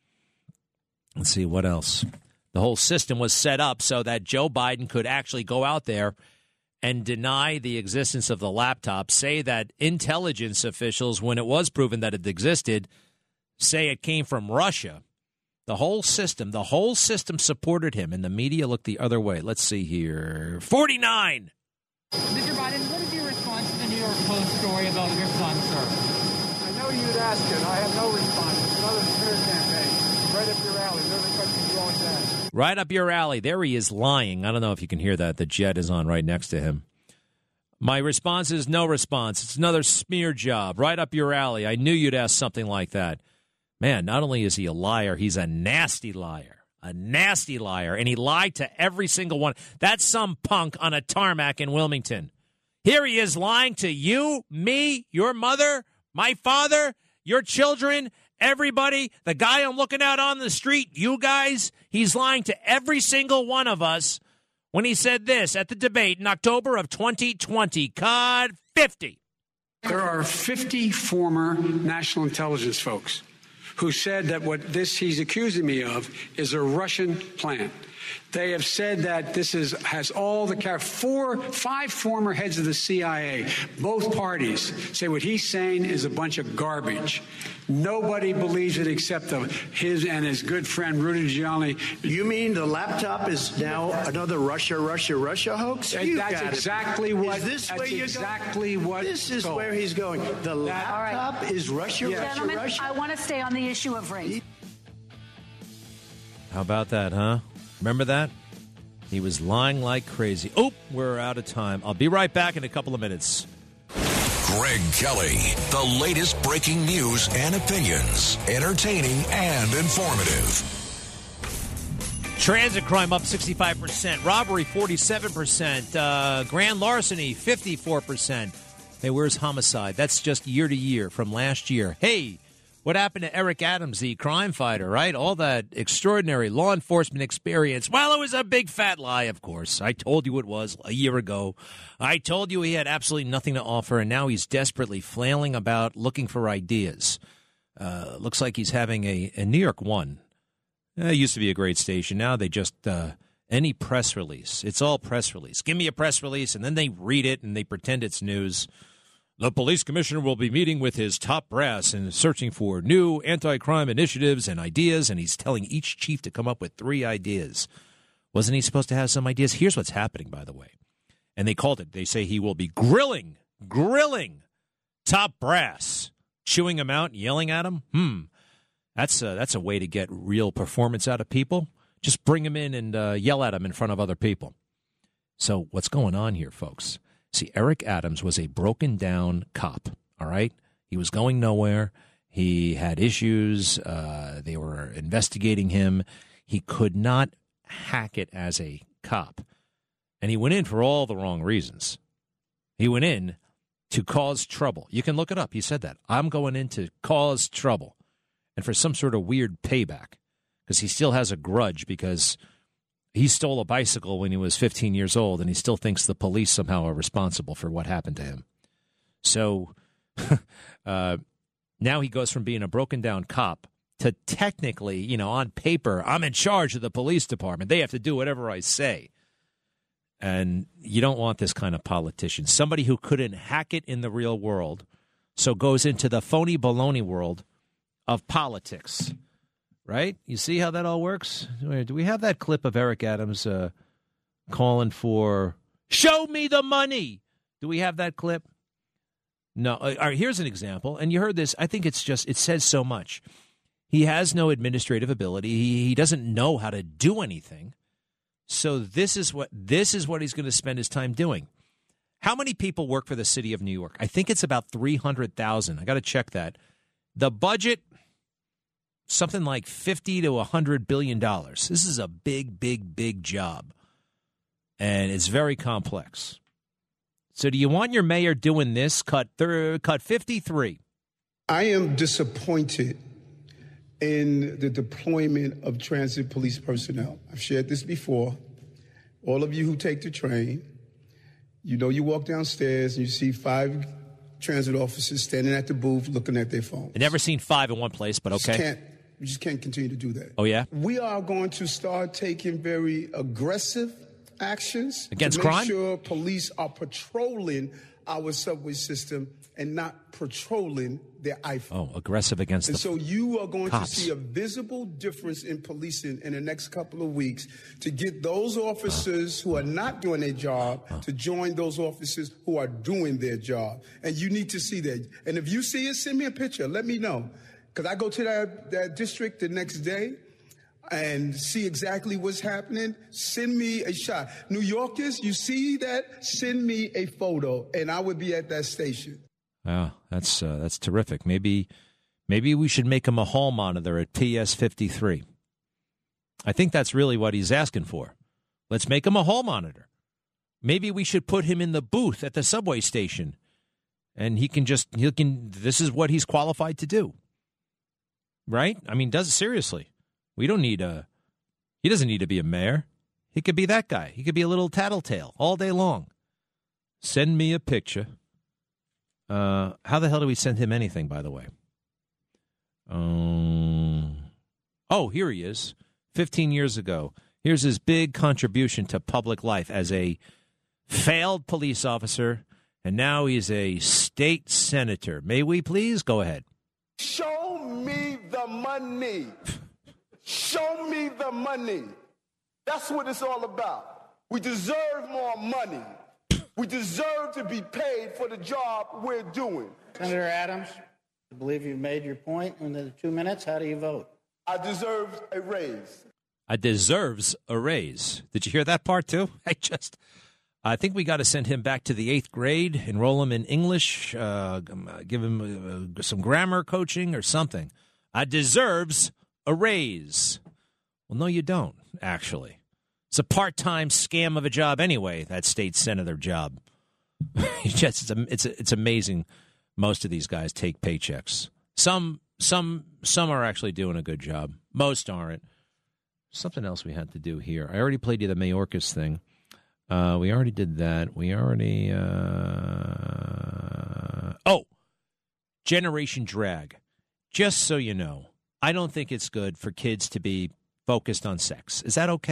Let's see, what else? The whole system was set up so that Joe Biden could actually go out there and deny the existence of the laptop, say that intelligence officials, when it was proven that it existed, say it came from Russia. The whole system, the whole system supported him, and the media looked the other way. Let's see here. forty-nine. Mister Biden, what is your response to the New York Post story about your son, sir? I know you'd ask it. I have no response. It's another smear campaign. Right up your alley. Those are the questions you always ask. Right up your alley. There he is lying. I don't know if you can hear that. The jet is on right next to him. My response is no response. It's another smear job. Right up your alley. I knew you'd ask something like that. Man, not only is he a liar, he's a nasty liar. A nasty liar. And he lied to every single one. That's some punk on a tarmac in Wilmington. Here he is lying to you, me, your mother, my father, your children, everybody. The guy I'm looking at on the street, you guys. He's lying to every single one of us when he said this at the debate in October of twenty twenty. Cod fifty. There are fifty former national intelligence folks who said that what this he's accusing me of is a Russian plan. They have said that this is has all the four, five former heads of the C I A, both parties say what he's saying is a bunch of garbage. Nobody believes it except the, his and his good friend Rudy Giuliani. You mean the laptop is now another Russia, Russia, Russia hoax? And that's exactly what. Is this that's where you're exactly going? what? This is told. where he's going. The laptop right. is Russia, yeah. Russia, Gentlemen, Russia. I want to stay on the issue of race. How about that, huh? Remember that? He was lying like crazy. Oh, we're out of time. I'll be right back in a couple of minutes. Greg Kelly, the latest breaking news and opinions, entertaining and informative. Transit crime up sixty-five percent, robbery forty-seven percent, uh, grand larceny fifty-four percent. Hey, where's homicide? That's just year to year from last year. Hey, what happened to Eric Adams, the crime fighter, right? All that extraordinary law enforcement experience. Well, it was a big fat lie, of course. I told you it was a year ago. I told you he had absolutely nothing to offer, and now he's desperately flailing about looking for ideas. Uh, looks like he's having a, a New York One. Uh, it used to be a great station. Now they just uh, Any press release. It's all press release. Give me a press release, and then they read it and they pretend it's news. The police commissioner will be meeting with his top brass and searching for new anti-crime initiatives and ideas, and he's telling each chief to come up with three ideas. Wasn't he supposed to have some ideas? Here's what's happening, by the way. And they called it. They say he will be grilling, grilling top brass, chewing them out, yelling at them. Hmm. That's a, that's a way to get real performance out of people. Just bring them in and uh, yell at them in front of other people. So what's going on here, folks? See, Eric Adams was a broken-down cop, all right? He was going nowhere. He had issues. Uh, they were investigating him. He could not hack it as a cop. And he went in for all the wrong reasons. He went in to cause trouble. You can look it up. He said that. I'm going in to cause trouble. And for some sort of weird payback. Because he still has a grudge because he stole a bicycle when he was fifteen years old, and he still thinks the police somehow are responsible for what happened to him. So uh, now he goes from being a broken-down cop to technically, you know, on paper, I'm in charge of the police department. They have to do whatever I say. And you don't want this kind of politician. Somebody who couldn't hack it in the real world, so goes into the phony baloney world of politics. Right? You see how that all works? Do we have that clip of Eric Adams uh, calling for, show me the money? Do we have that clip? No. All right, here's an example. And you heard this. I think it's just, it says so much. He has no administrative ability. He, he doesn't know how to do anything. So this is what this is what he's going to spend his time doing. How many people work for the city of New York? I think it's about three hundred thousand. I got to check that. The budget, something like fifty to one hundred billion dollars. This is a big, big, big job. And it's very complex. So do you want your mayor doing this? Cut thir- cut fifty-three. I am disappointed in the deployment of transit police personnel. I've shared this before. All of you who take the train, you know you walk downstairs and you see five transit officers standing at the booth looking at their phones. I've never seen five in one place, but okay. Just can't, we just can't continue to do that. Oh, yeah? We are going to start taking very aggressive actions against to make crime? sure police are patrolling our subway system and not patrolling their iPhone. Oh, aggressive against and the so you are going cops. to see a visible difference in policing in the next couple of weeks to get those officers uh, who are not doing their job uh, to join those officers who are doing their job. And you need to see that. And if you see it, send me a picture. Let me know. Because I go to that, that district the next day and see exactly what's happening. Send me a shot. New Yorkers, you see that? Send me a photo, and I would be at that station. Wow, that's uh, that's terrific. Maybe maybe we should make him a hall monitor at P S fifty-three. I think that's really what he's asking for. Let's make him a hall monitor. Maybe we should put him in the booth at the subway station, and he can just he can. This is what he's qualified to do, right? I mean, does seriously. We don't need a. He doesn't need to be a mayor. He could be that guy. He could be a little tattletale all day long. Send me a picture. Uh, how the hell do we send him anything, by the way? Um, oh, here he is. Fifteen years ago. Here's his big contribution to public life as a failed police officer, and now he's a state senator. May we please go ahead? Show me the money. Show me the money. That's what it's all about. We deserve more money. We deserve to be paid for the job we're doing. Senator Adams, I believe you've made your point in the two minutes. How do you vote? I deserve a raise. I deserves a raise. Did you hear that part, too? I just, I think we got to send him back to the eighth grade, enroll him in English, uh, give him uh, some grammar coaching or something. I deserves a raise. Well, no, you don't, actually. It's a part-time scam of a job anyway, that state senator job. it's, just, it's, it's, it's amazing most of these guys take paychecks. Some some, some are actually doing a good job. Most aren't. Something else we had to do here. I already played you the Mayorkas thing. Uh, we already did that. We already... Uh... Oh! Generation drag. Just so you know, I don't think it's good for kids to be focused on sex. Is that okay?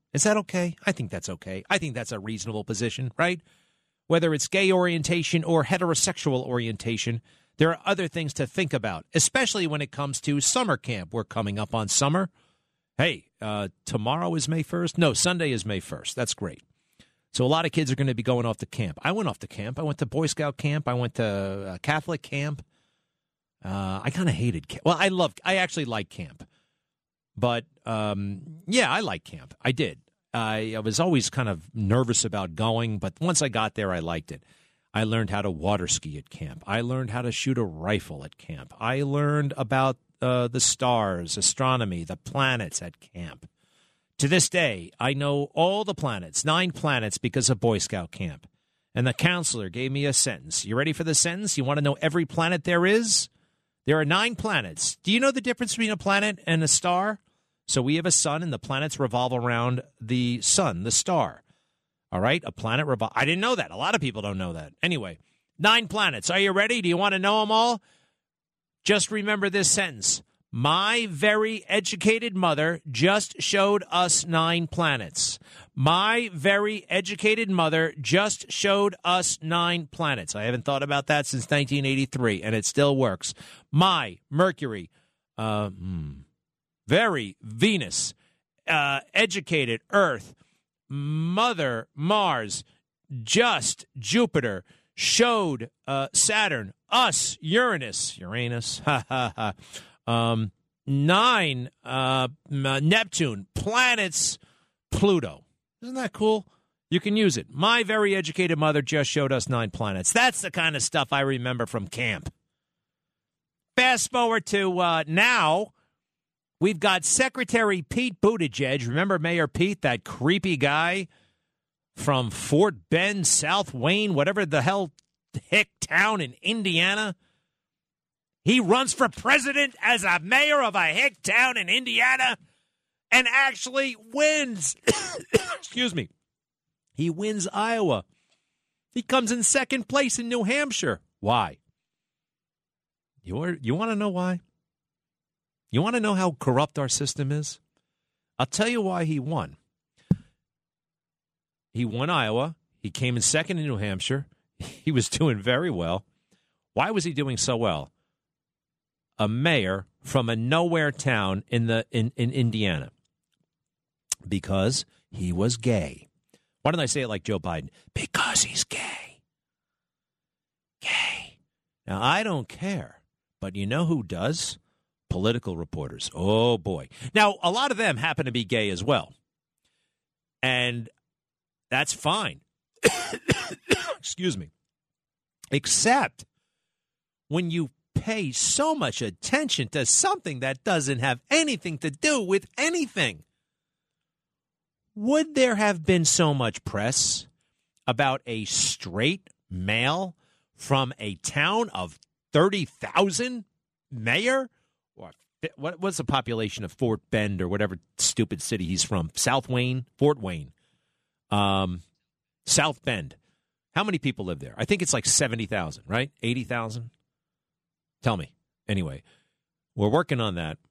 Is that okay? I think that's okay. I think that's a reasonable position, right? Whether it's gay orientation or heterosexual orientation, there are other things to think about, especially when it comes to summer camp. We're coming up on summer. Hey, uh, tomorrow is May first? No, Sunday is May first. That's great. So a lot of kids are going to be going off to camp. I went off to camp. I went to Boy Scout camp. I went to uh, Catholic camp. Uh, I kind of hated camp. Well, I love. I actually like camp. But, um, yeah, I like camp. I did. I, I was always kind of nervous about going, but once I got there, I liked it. I learned how to water ski at camp. I learned how to shoot a rifle at camp. I learned about uh, the stars, astronomy, the planets at camp. To this day, I know all the planets, nine planets, because of Boy Scout camp. And the counselor gave me a sentence. You ready for the sentence? You want to know every planet there is? There are nine planets. Do you know the difference between a planet and a star? So we have a sun, and the planets revolve around the sun, the star. All right? A planet revolves. I didn't know that. A lot of people don't know that. Anyway, nine planets. Are you ready? Do you want to know them all? Just remember this sentence. My very educated mother just showed us nine planets. My very educated mother just showed us nine planets. I haven't thought about that since nineteen eighty-three, and it still works. My, Mercury, uh, hmm, very, Venus, uh, educated, Earth, Mother, Mars, just, Jupiter, showed, uh, Saturn, us, Uranus, Uranus, ha, ha, ha. Um, nine, uh, Neptune, planets, Pluto. Isn't that cool? You can use it. My very educated mother just showed us nine planets. That's the kind of stuff I remember from camp. Fast forward to uh, now, we've got Secretary Pete Buttigieg. Remember Mayor Pete, that creepy guy from Fort Bend, South Wayne, whatever the hell hick town in Indiana? He runs for president as a mayor of a hick town in Indiana and actually wins. Excuse me. He wins Iowa. He comes in second place in New Hampshire. Why? You, you want to know why? You want to know how corrupt our system is? I'll tell you why he won. He won Iowa. He came in second in New Hampshire. He was doing very well. Why was he doing so well? A mayor from a nowhere town in the in, in Indiana. Because he was gay. Why don't I say it like Joe Biden? Because he's gay. Gay. Now, I don't care. But you know who does? Political reporters. Oh, boy. Now, a lot of them happen to be gay as well. And that's fine. Excuse me. Except when you pay so much attention to something that doesn't have anything to do with anything. Would there have been so much press about a straight male from a town of thirty thousand mayor? Or what, what's the population of Fort Bend or whatever stupid city he's from? South Wayne? Fort Wayne. Um, South Bend. How many people live there? I think it's like seventy thousand, right? eighty thousand? Tell me. Anyway, we're working on that.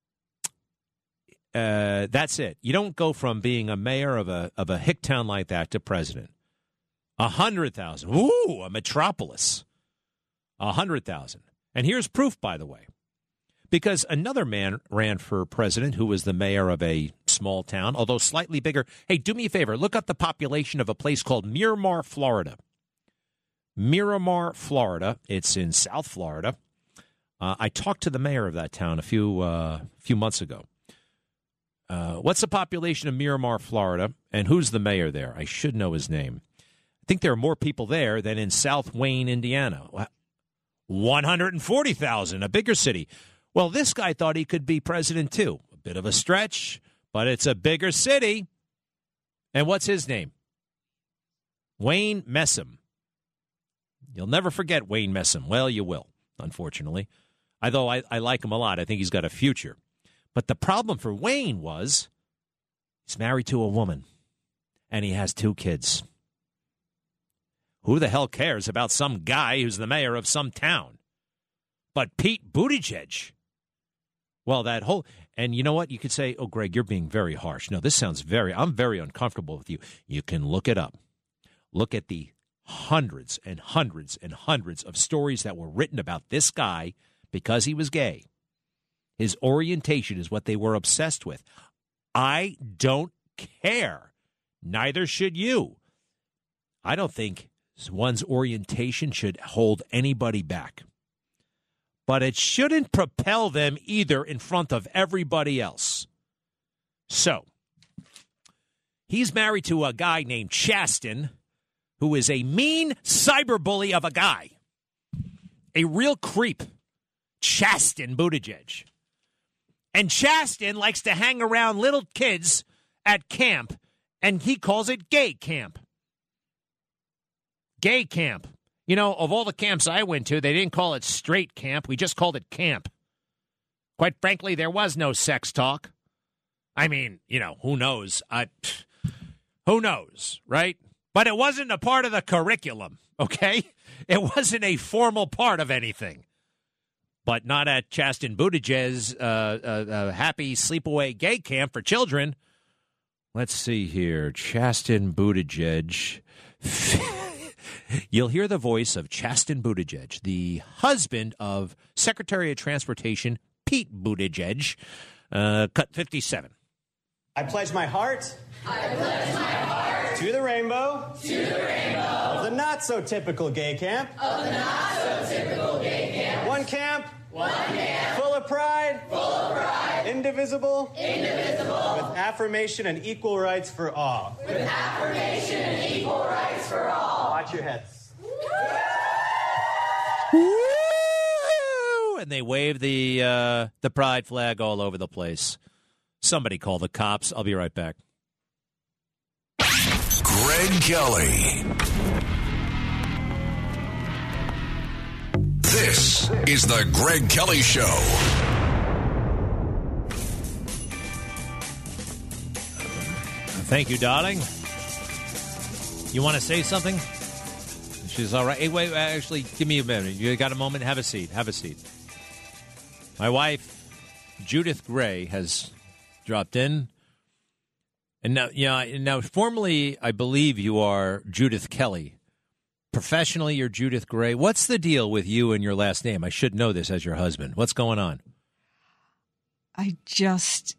Uh, that's it. You don't go from being a mayor of a of a hick town like that to president. A hundred thousand. Ooh, a metropolis. A hundred thousand. And here's proof, by the way. Because another man ran for president who was the mayor of a small town, although slightly bigger. Hey, do me a favor. Look up the population of a place called Miramar, Florida. Miramar, Florida. It's in South Florida. Uh, I talked to the mayor of that town a few uh, few months ago. Uh, what's the population of Miramar, Florida, and who's the mayor there? I should know his name. I think there are more people there than in South Wayne, Indiana. one hundred forty thousand, a bigger city. Well, this guy thought he could be president, too. A bit of a stretch, but it's a bigger city. And what's his name? Wayne Messam. You'll never forget Wayne Messam. Well, you will, unfortunately. Although I, I like him a lot. I think he's got a future. But the problem for Wayne was he's married to a woman, and he has two kids. Who the hell cares about some guy who's the mayor of some town? But Pete Buttigieg, well, that whole And you know what? You could say, oh, Greg, you're being very harsh. No, this sounds very, I'm very uncomfortable with you. You can look it up. Look at the hundreds and hundreds and hundreds of stories that were written about this guy because he was gay. His orientation is what they were obsessed with. I don't care. Neither should you. I don't think one's orientation should hold anybody back. But it shouldn't propel them either in front of everybody else. So, he's married to a guy named Chasten, who is a mean cyberbully of a guy. A real creep. Chasten Buttigieg. And Chasten likes to hang around little kids at camp, and he calls it gay camp. Gay camp. You know, of all the camps I went to, they didn't call it straight camp. We just called it camp. Quite frankly, there was no sex talk. I mean, you know, who knows? I, who knows, right? But it wasn't a part of the curriculum, okay? It wasn't a formal part of anything. But not at Chasten Buttigieg's uh, uh, uh, happy sleepaway gay camp for children. Let's see here. Chasten Buttigieg. You'll hear the voice of Chasten Buttigieg, the husband of Secretary of Transportation Pete Buttigieg, uh, cut fifty-seven. I pledge my heart. I pledge my heart. To the rainbow. To the rainbow. Of the not-so-typical gay camp. Of the not-so-typical gay camp. One camp. One camp. Full of pride. Full of pride. Indivisible. Indivisible. With affirmation and equal rights for all. With affirmation and equal rights for all. Watch your heads. Woo! And they wave the uh, the pride flag all over the place. Somebody call the cops. I'll be right back. Greg Kelly. This is the Greg Kelly Show. Thank you, darling. You want to say something? She's all right. Hey, wait, actually, give me a minute. You got a moment? Have a seat. Have a seat. My wife, Judith Gray, has dropped in. And now, yeah, now, formally, I believe you are Judith Kelly. Professionally, you're Judith Gray. What's the deal with you and your last name? I should know this as your husband. What's going on? I just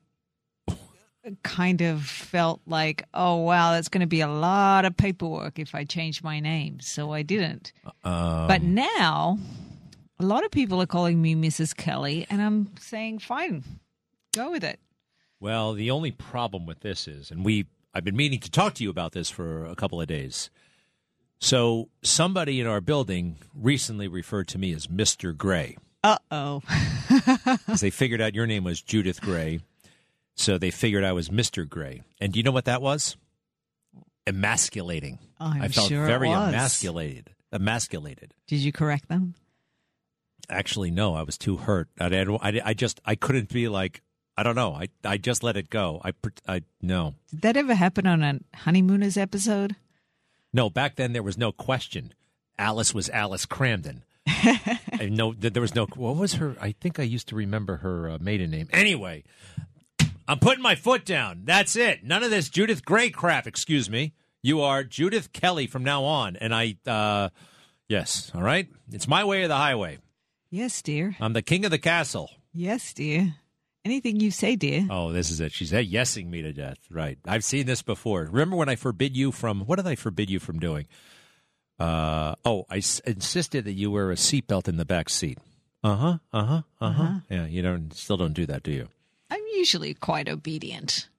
kind of felt like, oh, wow, that's going to be a lot of paperwork if I change my name. So I didn't. Um, but now, a lot of people are calling me Missus Kelly, and I'm saying, fine, go with it. Well, the only problem with this is, and we I've been meaning to talk to you about this for a couple of days. So somebody in our building recently referred to me as Mister Gray. Uh-oh. Because they figured out your name was Judith Gray. So they figured I was Mister Gray. And do you know what that was? Emasculating. I'm I felt sure very it was. emasculated. Emasculated. Did you correct them? Actually, no. I was too hurt. I, I, I just, I couldn't be like, I don't know. I, I just let it go. I, I, no. Did that ever happen on a Honeymooners episode? No, back then there was no question. Alice was Alice Cramden. And no, there was no, what was her, I think I used to remember her uh, maiden name. Anyway, I'm putting my foot down. That's it. None of this Judith Gray crap, excuse me. You are Judith Kelly from now on. And I, uh, yes, all right? It's my way or the highway. Yes, dear. I'm the king of the castle. Yes, dear. Anything you say, dear. Oh, this is it. She's yesing me to death. Right. I've seen this before. Remember when I forbid you from, what did I forbid you from doing? Uh, oh, I s- insisted that you wear a seatbelt in the back seat. Uh-huh, uh-huh, uh-huh. Uh-huh. Yeah, you don't, still don't do that, do you? I'm usually quite obedient.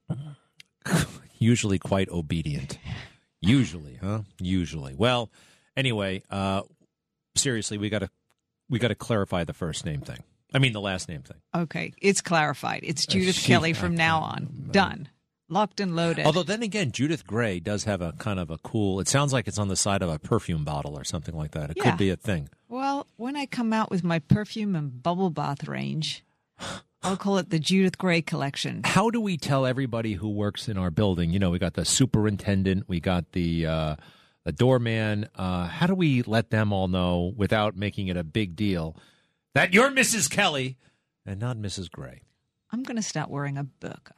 Usually quite obedient. Usually, huh? Usually. Well, anyway, uh, seriously, we got to we got to clarify the first name thing. I mean, the last name thing. Okay, it's clarified. It's Judith she, Kelly from now on. Done. Locked and loaded. Although then again, Judith Gray does have a kind of a cool, it sounds like it's on the side of a perfume bottle or something like that. It Yeah. could be a thing. Well, when I come out with my perfume and bubble bath range, I'll call it the Judith Gray collection. How do we tell everybody who works in our building, you know, we got the superintendent, we got the, uh, the doorman, uh, how do we let them all know without making it a big deal that you're Missus Kelly and not Missus Gray? I'm going to start wearing a burqa.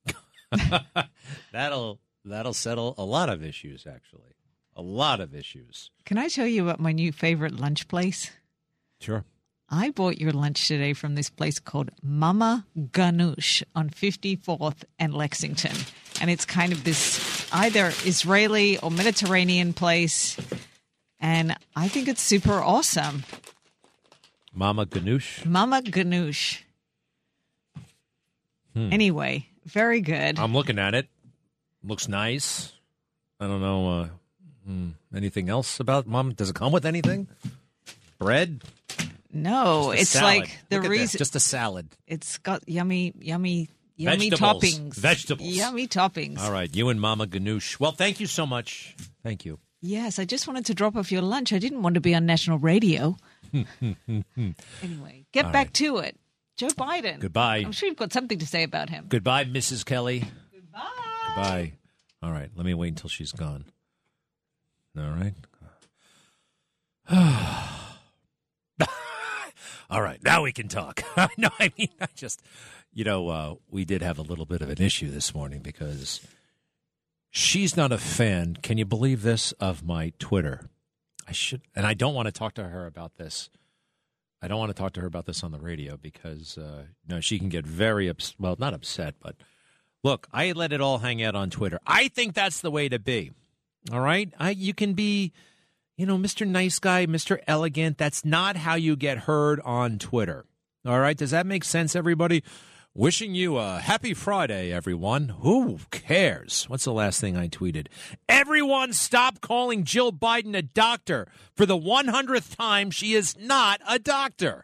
that'll that'll settle a lot of issues, actually. A lot of issues. Can I tell you about my new favorite lunch place? Sure. I bought your lunch today from this place called Mama Ganoush on fifty-fourth and Lexington. And it's kind of this either Israeli or Mediterranean place. And I think it's super awesome. Mama Ganoush? Mama Ganoush. Hmm. Anyway, very good. I'm looking at it. Looks nice. I don't know uh, hmm, anything else about Mom. Does it come with anything? Bread? No, it's salad. like the Look at reason. this, just a salad. It's got yummy, yummy, yummy Vegetables. toppings. Vegetables. Yummy toppings. All right, you and Mama Ganoush. Well, thank you so much. Thank you. Yes, I just wanted to drop off your lunch. I didn't want to be on national radio. Anyway, get All back right. to it. Joe Biden. Goodbye. I'm sure you've got something to say about him. Goodbye, Missus Kelly. Goodbye. Goodbye. All right, let me wait until she's gone. All right. All right, now we can talk. No, I mean, I just, you know, uh, we did have a little bit of an issue this morning because she's not a fan, can you believe this, of my Twitter. I should, and I don't want to talk to her about this. I don't want to talk to her about this on the radio because, uh, no, she can get very upset. Well, not upset, but look, I let it all hang out on Twitter. I think that's the way to be. All right? I, you can be, you know, Mister Nice Guy, Mister Elegant. That's not how you get heard on Twitter. All right? Does that make sense, everybody? Wishing you a happy Friday, everyone. Who cares? What's the last thing I tweeted? Everyone stop calling Jill Biden a doctor. For the one hundredth time, she is not a doctor.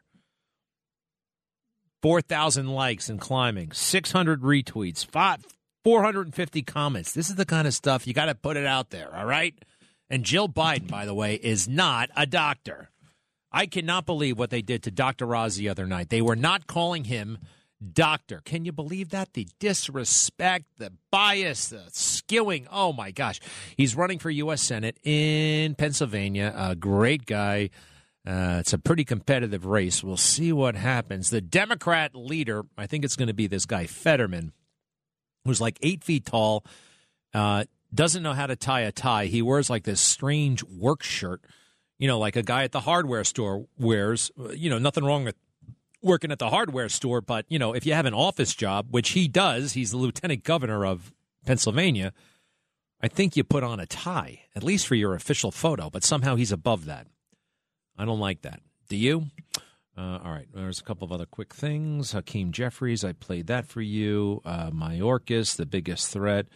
four thousand likes and climbing, six hundred retweets, five, four hundred fifty comments. This is the kind of stuff you got to put it out there, all right? And Jill Biden, by the way, is not a doctor. I cannot believe what they did to Doctor Oz the other night. They were not calling him doctor. Can you believe that? The disrespect, the bias, the skewing. Oh, my gosh. He's running for U S Senate in Pennsylvania. A great guy. Uh, it's a pretty competitive race. We'll see what happens. The Democrat leader, I think it's going to be this guy, Fetterman, who's like eight feet tall, uh, doesn't know how to tie a tie. He wears like this strange work shirt, you know, like a guy at the hardware store wears. You know, nothing wrong with working at the hardware store, but, you know, if you have an office job, which he does, he's the lieutenant governor of Pennsylvania, I think you put on a tie, at least for your official photo, but somehow he's above that. I don't like that. Do you? Uh, all right, there's a couple of other quick things. Hakeem Jeffries, I played that for you. Uh, Mayorkas, the biggest threat.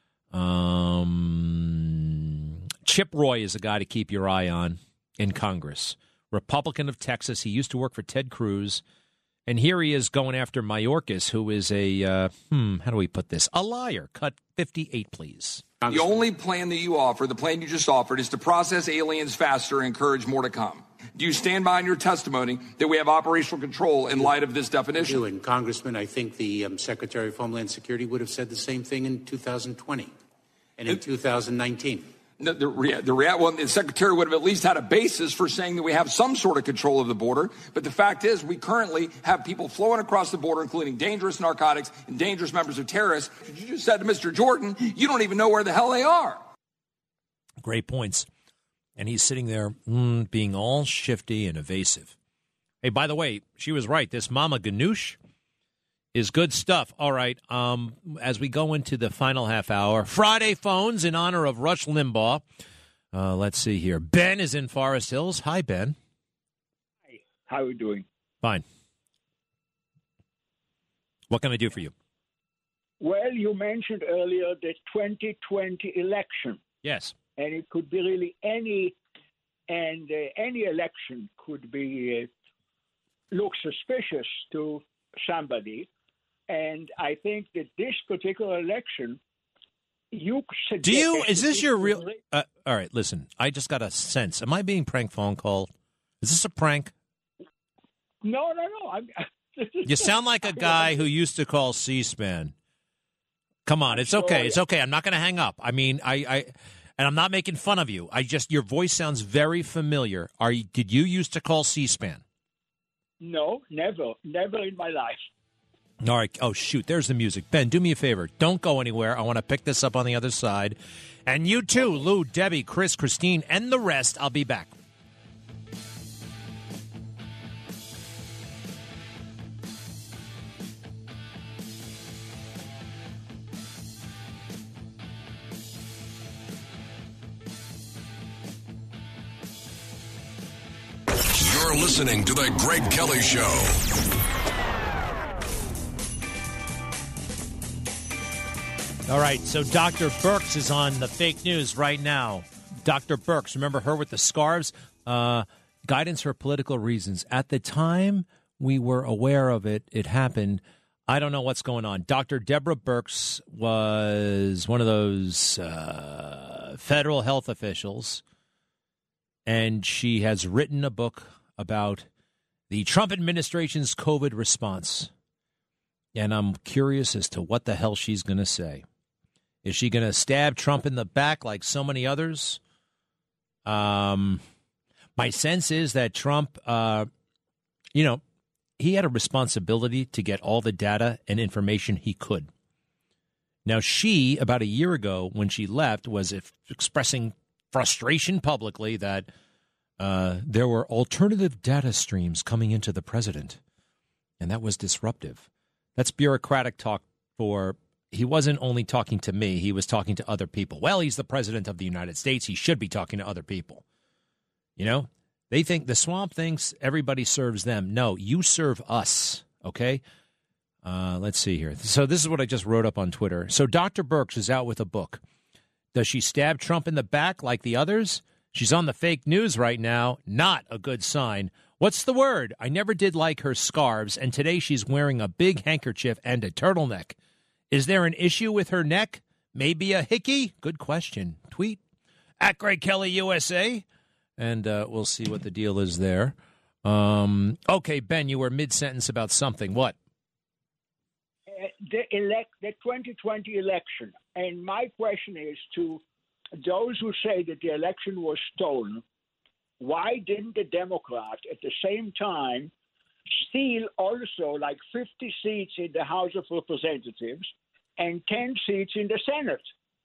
Um, Chip Roy is a guy to keep your eye on in Congress. Republican of Texas. He used to work for Ted Cruz. And here he is going after Mayorkas, who is a, uh, hmm, how do we put this? A liar. Cut fifty-eight, please. The only plan that you offer, the plan you just offered, is to process aliens faster and encourage more to come. Do you stand behind your testimony that we have operational control in light of this definition? And Congressman, I think the um, Secretary of Homeland Security would have said the same thing in two thousand twenty and in it, two thousand nineteen. The, the, the, well, the Secretary would have at least had a basis for saying that we have some sort of control of the border. But the fact is, we currently have people flowing across the border, including dangerous narcotics and dangerous members of terrorists. You just said to Mister Jordan, you don't even know where the hell they are. Great points. And he's sitting there mm, being all shifty and evasive. Hey, by the way, she was right. This Mama Ganoush is good stuff. All right, um, as we go into the final half hour, Friday phones in honor of Rush Limbaugh. Uh, let's see here. Ben is in Forest Hills. Hi, Ben. Hi. How are we doing? Fine. What can I do for you? Well, you mentioned earlier the twenty twenty election. Yes. And it could be really any, and uh, any election could be uh, look suspicious to somebody. And I think that this particular election, you suggest... Do you, is this your real... Uh, all right, listen, I just got a sense. Am I being prank phone called? Is this a prank? No, no, no. I'm, you sound like a guy who used to call C-SPAN. Come on, it's okay. It's okay. I'm not going to hang up. I mean, I... I And I'm not making fun of you. I just, your voice sounds very familiar. Are you, did you used to call C-SPAN? No, never. Never in my life. All right. Oh, shoot. There's the music. Ben, do me a favor. Don't go anywhere. I want to pick this up on the other side. And you too, Lou, Debbie, Chris, Christine, and the rest. I'll be back. You're listening to The Greg Kelly Show. All right, so Doctor Birx is on the fake news right now. Doctor Birx, remember her with the scarves? Uh, guidance for political reasons. At the time we were aware of it, it happened. I don't know what's going on. Doctor Deborah Birx was one of those uh, federal health officials, and she has written a book about the Trump administration's COVID response. And I'm curious as to what the hell she's going to say. Is she going to stab Trump in the back like so many others? Um, my sense is that Trump, uh, you know, he had a responsibility to get all the data and information he could. Now, she, about a year ago, when she left, was if expressing frustration publicly that uh, there were alternative data streams coming into the president, and that was disruptive. That's bureaucratic talk for... He wasn't only talking to me, he was talking to other people. Well, he's the president of the United States. He should be talking to other people. You know, they think the swamp thinks everybody serves them. No, you serve us, okay? Uh, let's see here. So this is what I just wrote up on Twitter. So Doctor Birx is out with a book. Does she stab Trump in the back like the others? She's on the fake news right now. Not a good sign. What's the word? I never did like her scarves, and today she's wearing a big handkerchief and a turtleneck. Is there an issue with her neck? Maybe a hickey? Good question. Tweet at Greg Kelly U S A, and uh, we'll see what the deal is there. Um, okay, Ben, you were mid-sentence about something. What? Uh, the elect the twenty twenty election, and my question is to those who say that the election was stolen. Why didn't the Democrats at the same time steal also like fifty seats in the House of Representatives and ten seats in the Senate?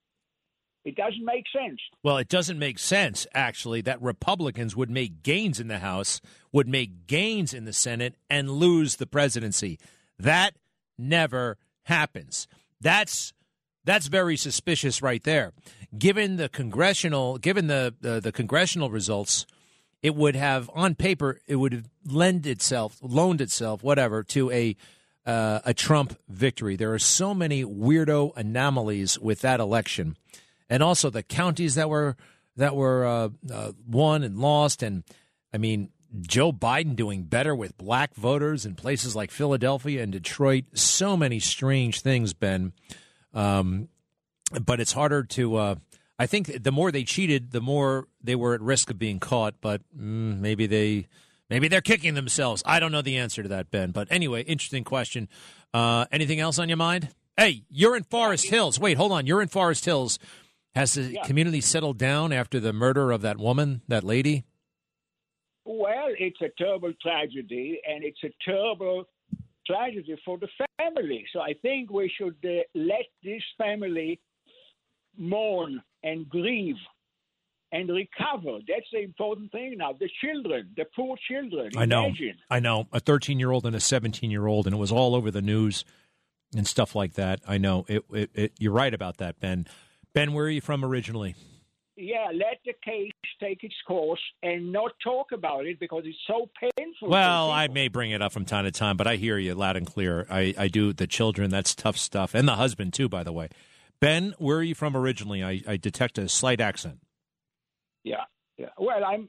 It doesn't make sense. Well, it doesn't make sense, actually, that Republicans would make gains in the House, would make gains in the Senate, and lose the presidency. That never happens. That's that's very suspicious right there. Given the congressional, given the the, the congressional results, it would have, on paper, it would have lend itself, loaned itself, whatever, to a uh, a Trump victory. There are so many weirdo anomalies with that election, and also the counties that were that were uh, uh, won and lost. And I mean, Joe Biden doing better with black voters in places like Philadelphia and Detroit. So many strange things, Ben. Um, but it's harder to. Uh, I think the more they cheated, the more they were at risk of being caught. But mm, maybe they, maybe they're kicking themselves. I don't know the answer to that, Ben. But anyway, interesting question. Uh, anything else on your mind? Hey, you're in Forest Hills. Wait, hold on. You're in Forest Hills. Has the yeah. community settled down after the murder of that woman, that lady? Well, it's a terrible tragedy, and it's a terrible tragedy for the family. So I think we should uh, let this family mourn and grieve and recover. That's the important thing now. The children, the poor children. I know. Imagine. I know. A thirteen-year-old and a seventeen-year-old, and it was all over the news and stuff like that. I know. It, it, it, you're right about that, Ben. Ben, where are you from originally? Yeah, let the case take its course and not talk about it because it's so painful. Well, I may bring it up from time to time, but I hear you loud and clear. I, I do. The children, that's tough stuff. And the husband, too, by the way. Ben, where are you from originally? I, I detect a slight accent. Yeah, yeah. Well, I'm.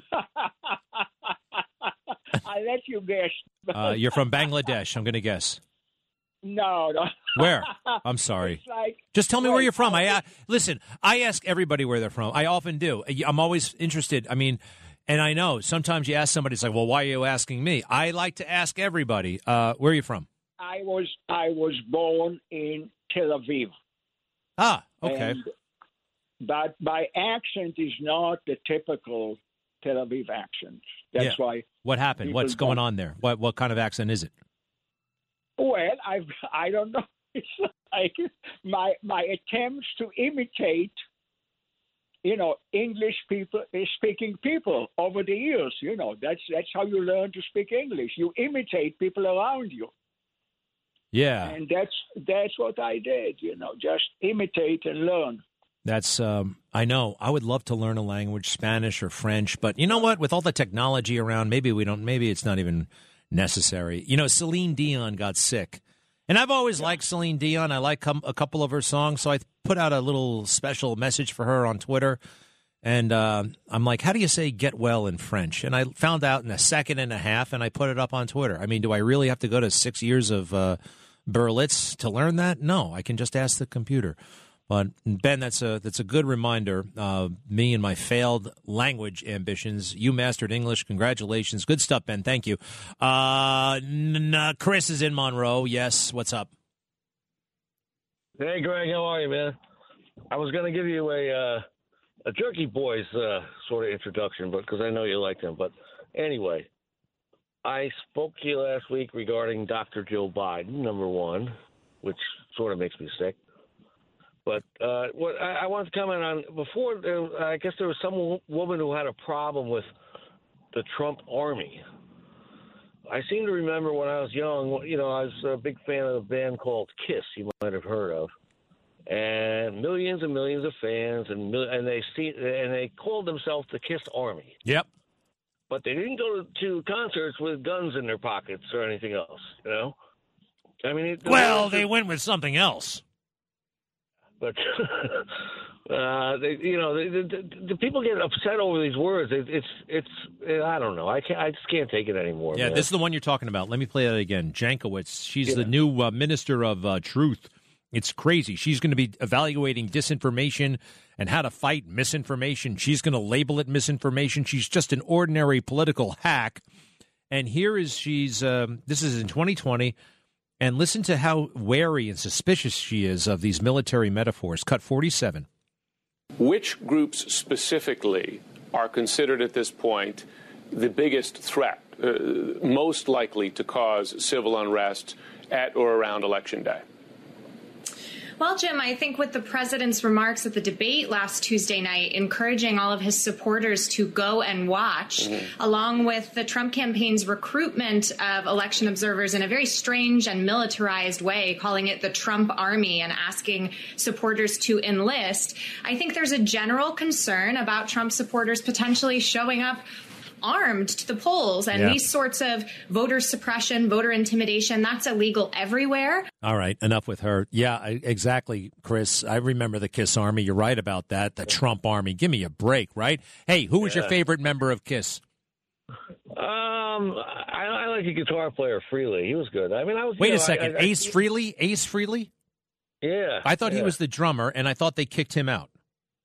I let you guess. uh, you're from Bangladesh, I'm going to guess. No, no. Where? I'm sorry. Like, Just tell me well, where you're from. I uh, listen. I ask everybody where they're from. I often do. I'm always interested. I mean, and I know sometimes you ask somebody, it's like, well, why are you asking me? I like to ask everybody. Uh, where are you from? I was I was born in Tel Aviv. Ah, okay. And, but my accent is not the typical Tel Aviv accent. That's yeah. why. What happened? What's going on there? What what kind of accent is it? Well, I've I don't know. It's like my my attempts to imitate, you know, English people speaking people over the years. You know, that's that's how you learn to speak English. You imitate people around you. Yeah, and that's that's what I did. You know, just imitate and learn. That's, um, I know. I would love to learn a language, Spanish or French, but you know what? With all the technology around, maybe we don't, maybe it's not even necessary. You know, Celine Dion got sick. And I've always liked Celine Dion. I like a couple of her songs, so I put out a little special message for her on Twitter. And uh, I'm like, how do you say get well in French? And I found out in a second and a half, and I put it up on Twitter. I mean, do I really have to go to six years of uh, Berlitz to learn that? No, I can just ask the computer. But Ben, that's a that's a good reminder. Uh, me and my failed language ambitions. You mastered English. Congratulations. Good stuff, Ben. Thank you. Uh, n- n- Chris is in Monroe. Yes. What's up? Hey, Greg. How are you, man? I was going to give you a uh, a Jerky Boys uh, sort of introduction, but because I know you like them. But anyway, I spoke to you last week regarding Doctor Joe Biden, number one, which sort of makes me sick. But uh, what I, I wanted to comment on before, uh, I guess there was some w- woman who had a problem with the Trump army. I seem to remember when I was young, you know, I was a big fan of a band called Kiss, you might have heard of, and millions and millions of fans, and mil- and they see and they called themselves the Kiss Army. Yep. But they didn't go to, to concerts with guns in their pockets or anything else, you know. I mean, it, well, they went with something else. But, uh, they, you know, the, the, the people get upset over these words. It, it's, it's, I don't know. I can't, I just can't take it anymore. Yeah, man. This is the one you're talking about. Let me play that again. Jankowicz. She's yeah. the new uh, minister of uh, truth. It's crazy. She's going to be evaluating disinformation and how to fight misinformation. She's going to label it misinformation. She's just an ordinary political hack. And here is she's, um, this is in twenty twenty. And listen to how wary and suspicious she is of these military metaphors. Cut forty-seven. Which groups specifically are considered at this point the biggest threat, uh, most likely to cause civil unrest at or around Election Day? Well, Jim, I think with the president's remarks at the debate last Tuesday night, encouraging all of his supporters to go and watch, mm-hmm. along with the Trump campaign's recruitment of election observers in a very strange and militarized way, calling it the Trump Army and asking supporters to enlist, I think there's a general concern about Trump supporters potentially showing up armed to the polls. And yeah. these sorts of voter suppression, voter intimidation, that's illegal everywhere. All right. Enough with her. Yeah, I, exactly, Chris. I remember the KISS Army. You're right about that. The Trump Army. Give me a break, right? Hey, who was yeah. your favorite member of KISS? Um, I, I like the guitar player Frehley. He was good. I mean, I was. Wait you a know, second. I, I, Ace Frehley? Ace Frehley? Yeah. I thought yeah. he was the drummer, and I thought they kicked him out.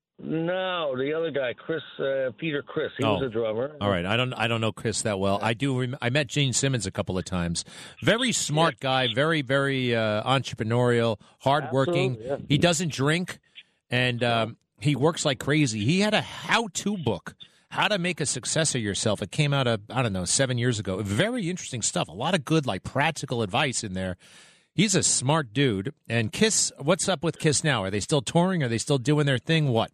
No, the other guy, Chris, uh, Peter Chris. He oh. was a drummer. All right, I don't, I don't know Chris that well. I do. Rem- I met Gene Simmons a couple of times. Very smart yeah. guy. Very, very uh, entrepreneurial, hardworking. Yeah. He doesn't drink, and um, he works like crazy. He had a how-to book, how to make a success of yourself. It came out, of, I don't know, seven years ago. Very interesting stuff. A lot of good, like practical advice in there. He's a smart dude. And KISS, what's up with KISS now? Are they still touring? Are they still doing their thing? What?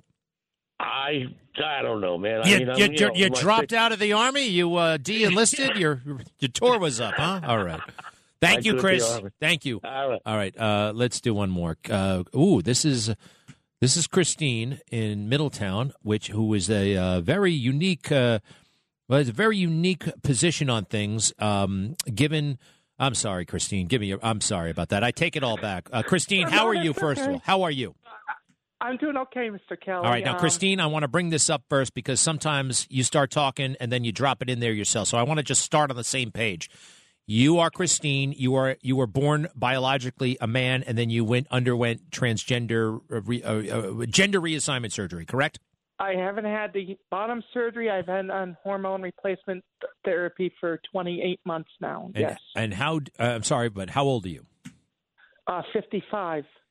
I I don't know, man. You, I mean, you, you, know, you dropped out of the Army? You uh, de-enlisted? your your tour was up, huh? All right. Thank I you, Chris. Thank you. All right. All right. Uh, let's do one more. Uh, ooh, this is this is Christine in Middletown, which who is a uh, very unique, uh, well, it's a very unique position on things. Um, given, I'm sorry, Christine. Give me. Your, I'm sorry about that. I take it all back. Uh, Christine, how are you? First of all, how are you? I'm doing okay, Mister Kelly. All right. Now, um, Christine, I want to bring this up first because sometimes you start talking and then you drop it in there yourself. So I want to just start on the same page. You are Christine. You are you were born biologically a man, and then you went underwent transgender uh, re, uh, uh, gender reassignment surgery, correct? I haven't had the bottom surgery. I've been on hormone replacement therapy for twenty-eight months now. And, yes. And how? Uh, I'm sorry, but how old are you? Uh, fifty-five.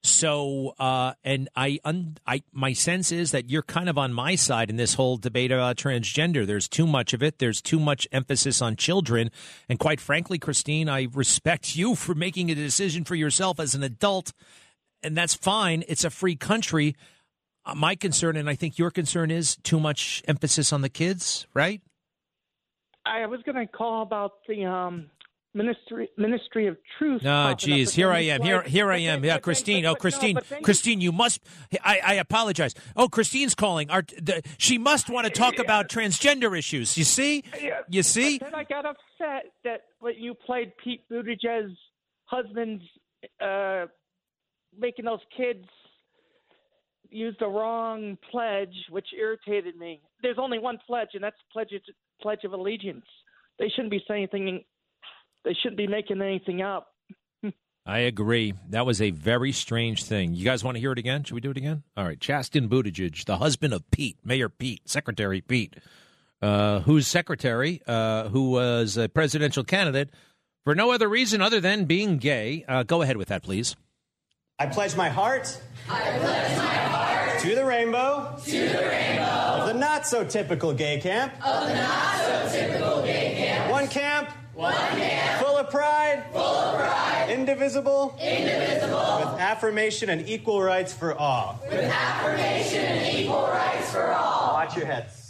So, uh, and I, un, I, my sense is that you're kind of on my side in this whole debate about transgender. There's too much of it. There's too much emphasis on children. And quite frankly, Christine, I respect you for making a decision for yourself as an adult, and that's fine. It's a free country. Uh, my concern, and I think your concern, is too much emphasis on the kids, right? I was going to call about the um, Ministry Ministry of Truth. No, geez, here I am. Here, here I am. Yeah, Christine. Oh, Christine. Christine, you must. I, I apologize. Oh, Christine's calling. Our, the, she must want to talk about transgender issues. You see? You see? Then I got upset that when you played Pete Buttigieg's husband's uh, making those kids use the wrong pledge, which irritated me. There's only one pledge, and that's pledge of, pledge of allegiance. They shouldn't be saying anything. They shouldn't be making anything up. I agree. That was a very strange thing. You guys want to hear it again? Should we do it again? All right. Chasten Buttigieg, the husband of Pete, Mayor Pete, Secretary Pete, uh, who's secretary, uh, who was a presidential candidate for no other reason other than being gay. Uh, go ahead with that, please. I pledge my heart. I pledge my heart. To the rainbow. To the rainbow. Of the not-so-typical gay camp. Of the not-so-typical gay camp. One camp. One camp. Full of pride. Full of pride. Indivisible. Indivisible. With affirmation and equal rights for all. With affirmation and equal rights for all. Watch your heads.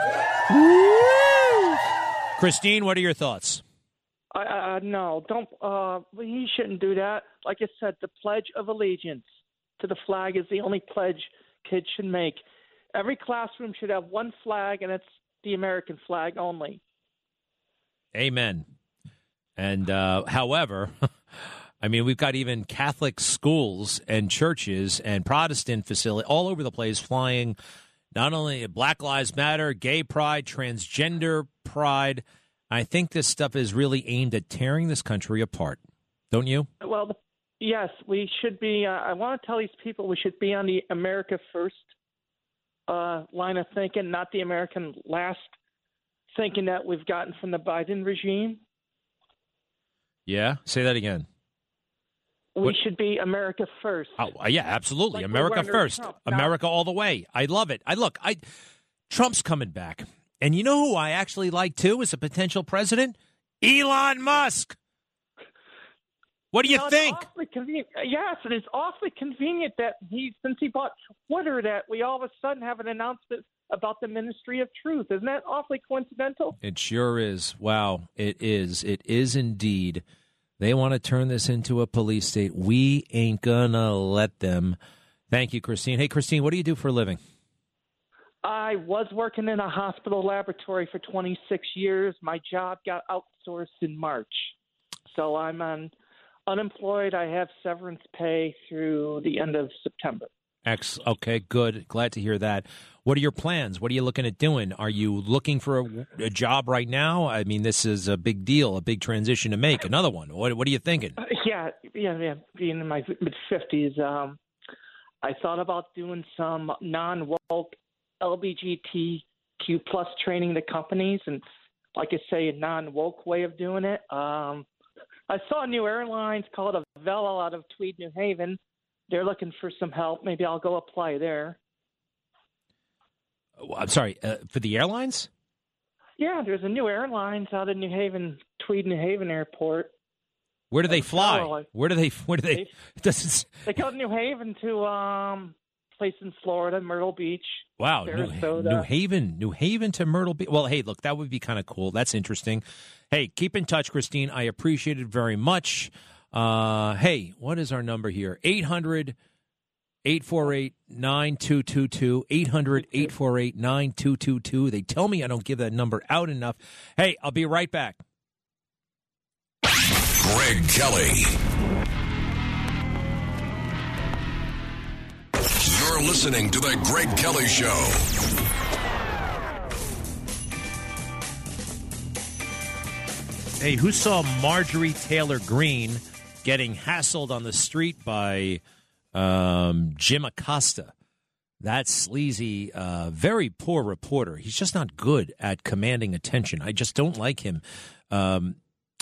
Christine, what are your thoughts? Uh, uh, no, don't. Uh, he shouldn't do that. Like I said, the Pledge of Allegiance to the flag is the only pledge kids should make. Every classroom should have one flag, and it's the American flag only. Amen. And uh, however, I mean, we've got even Catholic schools and churches and Protestant facilities all over the place flying not only Black Lives Matter, gay pride, transgender pride. I think this stuff is really aimed at tearing this country apart. Don't you? Well, yes, we should be. Uh, I want to tell these people we should be on the America First uh, line of thinking, not the American Last thinking that we've gotten from the Biden regime. Yeah? Say that again. We what? should be America First. Oh, yeah, absolutely. Like America First. Trump, America all the way. I love it. I look, I Trump's coming back. And you know who I actually like, too, as a potential president? Elon Musk. What do you, you know, think? Yes, it is awfully convenient that he, since he bought Twitter, that we all of a sudden have an announcement about the Ministry of Truth. Isn't that awfully coincidental? It sure is. Wow, it is. It is indeed. They want to turn this into a police state. We ain't gonna let them. Thank you, Christine. Hey, Christine, what do you do for a living? I was working in a hospital laboratory for twenty-six years. My job got outsourced in March. So I'm on unemployed. I have severance pay through the end of September. Ex- okay, good. Glad to hear that. What are your plans? What are you looking at doing? Are you looking for a, a job right now? I mean, this is a big deal, a big transition to make. Another one. What, what are you thinking? Uh, yeah, yeah, yeah. Being in my mid-fifties, um, I thought about doing some non-woke L G B T Q plus training to companies, and like I say, a non-woke way of doing it. Um, I saw a new airlines called Avella out of Tweed, New Haven. They're looking for some help. Maybe I'll go apply there. I'm sorry, uh, for the airlines? Yeah, there's a new airlines out of New Haven, Tweed, New Haven Airport. Where do they fly? Where do they? Where do they? They, they go to New Haven to um place in Florida, Myrtle Beach. Wow, New, New Haven, New Haven to Myrtle Beach. Well, hey, look, that would be kind of cool. That's interesting. Hey, keep in touch, Christine. I appreciate it very much. Uh, hey, what is our number here? eight hundred, eight four eight, nine two two two. eight hundred, eight four eight, nine two two two. They tell me I don't give that number out enough. Hey, I'll be right back. Greg Kelly. You're listening to The Greg Kelly Show. Hey, who saw Marjorie Taylor Greene getting hassled on the street by um, Jim Acosta? That sleazy, uh, very poor reporter. He's just not good at commanding attention. I just don't like him. Um,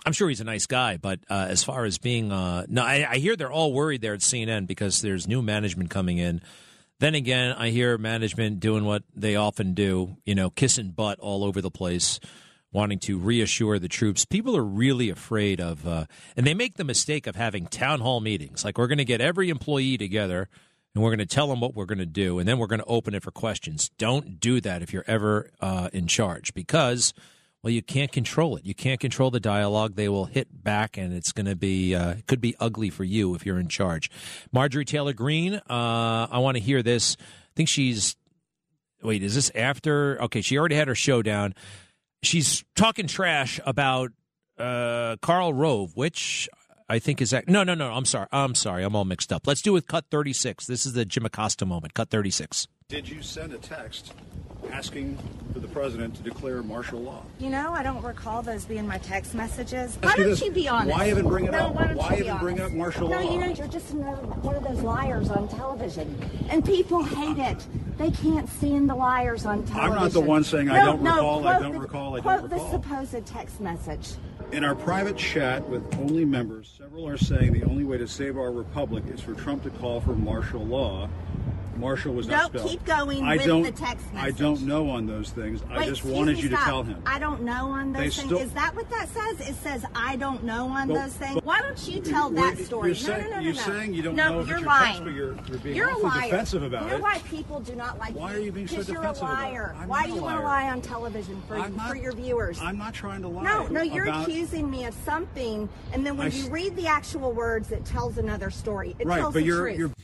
I'm sure he's a nice guy, but uh, as far as being, uh, no, I, I hear they're all worried there at C N N because there's new management coming in. Then again, I hear management doing what they often do, you know, kissing butt all over the place, wanting to reassure the troops. People are really afraid of, uh, and they make the mistake of having town hall meetings. Like, we're going to get every employee together, and we're going to tell them what we're going to do, and then we're going to open it for questions. Don't do that if you're ever uh, in charge because, well, you can't control it. You can't control the dialogue. They will hit back, and it's going to be uh, could be ugly for you if you're in charge. Marjorie Taylor Greene, uh, I want to hear this. I think she's – wait, is this after – okay, she already had her showdown. She's talking trash about uh, Karl Rove, which – I think is that no, no, no. I'm sorry. I'm sorry. I'm all mixed up. Let's do it. Cut thirty-six. This is the Jim Acosta moment. Cut thirty-six. Did you send a text asking for the president to declare martial law? You know, I don't recall those being my text messages. Why don't you be honest? Why even bring it no, up? Why, don't why you even bring up martial no, law? No, you know, you're just another one of those liars on television, and people hate it. They can't stand the liars on television. I'm not the one saying no, I don't no, recall. I don't the, recall. I quote don't recall. the supposed text message. In our private chat with only members, several are saying the only way to save our republic is for Trump to call for martial law. Marshall was not Don't spelled. keep going I with don't, the text message. I don't know on those things. Wait, I just excuse wanted me, you stop. to tell him. I don't know on They those things. still- Is that what that says? It says I don't know on But- those things. but- Why don't you tell You're- that story? You're saying, no, no, no, no, you're no. saying you don't no, know if you're it's your lying. text, but you're, you're being You're a awfully liar. defensive about you know it. why people do not like Why you? are you being so Because you're a defensive about it? liar. I'm Why not do a you want to liar. lie on television for, I'm not- for your viewers? I'm not trying to lie. No, no, you're about, accusing me of something, and then when I you s- read the actual words, it tells another story. It right, tells but the you're, truth. you're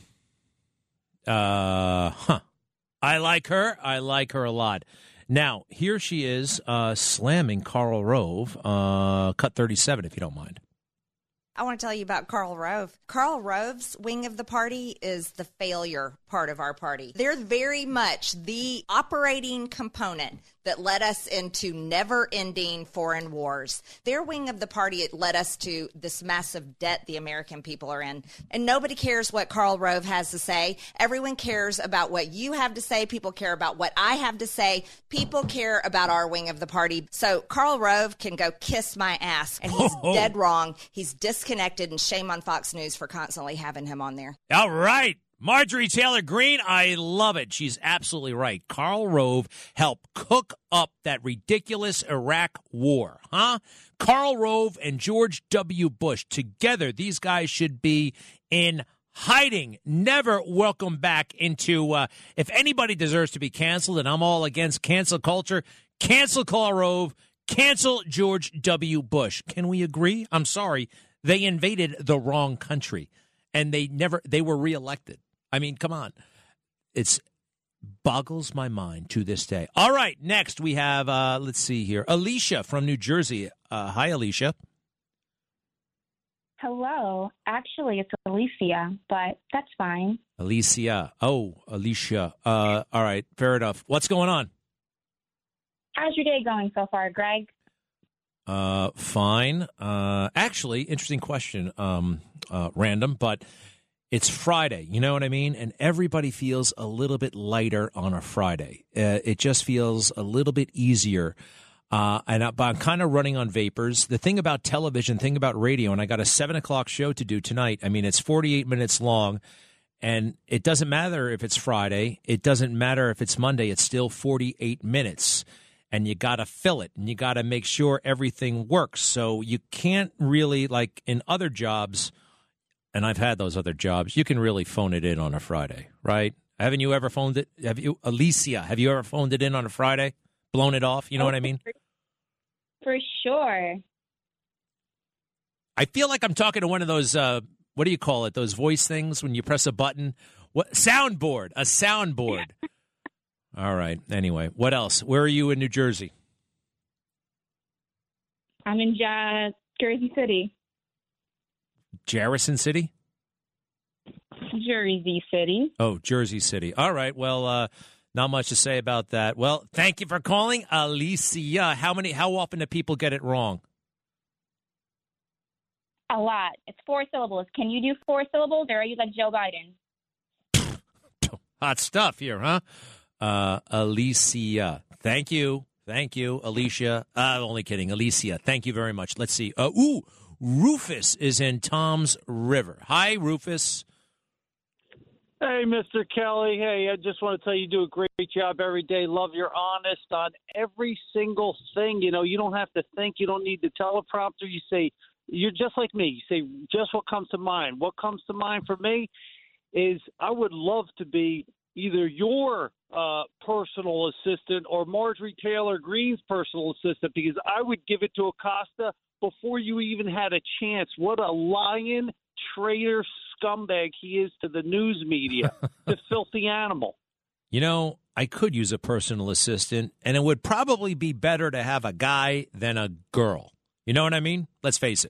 Uh, huh. I like her. I like her a lot. Now, here she is uh, slamming Karl Rove. Uh, cut thirty-seven, if you don't mind. I want to tell you about Karl Rove. Karl Rove's wing of the party is the failure part of our party. They're very much the operating component that led us into never-ending foreign wars. Their wing of the party, it led us to this massive debt the American people are in. And nobody cares what Karl Rove has to say. Everyone cares about what you have to say. People care about what I have to say. People care about our wing of the party. So Karl Rove can go kiss my ass, and he's Oh. dead wrong. He's disconnected, and shame on Fox News for constantly having him on there. All right. Marjorie Taylor Greene, I love it. She's absolutely right. Karl Rove helped cook up that ridiculous Iraq war, huh? Karl Rove and George W. Bush, together, these guys should be in hiding, never welcome back into, uh, if anybody deserves to be canceled, and I'm all against cancel culture, cancel Karl Rove, cancel George W. Bush. Can we agree? I'm sorry. They invaded the wrong country, and they never, they were reelected. I mean, come on. It's boggles my mind to this day. All right, next we have, uh, let's see here, Alicia from New Jersey. Uh, hi, Alicia. Hello. Actually, it's Alicia, but that's fine. Alicia. Oh, Alicia. Uh, all right, fair enough. What's going on? How's your day going so far, Greg? Uh, fine. Uh, actually, interesting question. Um, uh, random, but it's Friday. You know what I mean? And everybody feels a little bit lighter on a Friday. Uh, it just feels a little bit easier. Uh, and I, but I'm kind of running on vapors. The thing about television, thing about radio, and I got a seven o'clock show to do tonight. I mean, it's forty-eight minutes long, and it doesn't matter if it's Friday. It doesn't matter if it's Monday. It's still forty-eight minutes. And you got to fill it, and you got to make sure everything works. So you can't really, like in other jobs, and I've had those other jobs, you can really phone it in on a Friday, right? Haven't you ever phoned it? Have you, Alicia, have you ever phoned it in on a Friday? Blown it off? You know oh, what I mean? For, for sure. I feel like I'm talking to one of those, uh, what do you call it, those voice things when you press a button? What soundboard, a soundboard. All right. Anyway, what else? Where are you in New Jersey? I'm in Ja- Jersey City. Garrison City? Jersey City. Oh, Jersey City. All right. Well, uh, not much to say about that. Well, thank you for calling, Alicia. How many? How often do people get it wrong? A lot. It's four syllables. Can you do four syllables, or are you like Joe Biden? Hot stuff here, huh? Uh, Alicia. Thank you. Thank you, Alicia. Uh, only kidding. Alicia, thank you very much. Let's see. Uh, ooh, Rufus is in Tom's River. Hi, Rufus. Hey, Mister Kelly. Hey, I just want to tell you, you do a great job every day. Love you're honest on every single thing. You know, you don't have to think. You don't need the teleprompter. You say, you're just like me. You say just what comes to mind. What comes to mind for me is I would love to be either your uh, personal assistant or Marjorie Taylor Greene's personal assistant, because I would give it to Acosta before you even had a chance. What a lying, traitor, scumbag he is to the news media, the filthy animal. You know, I could use a personal assistant, and it would probably be better to have a guy than a girl. You know what I mean? Let's face it.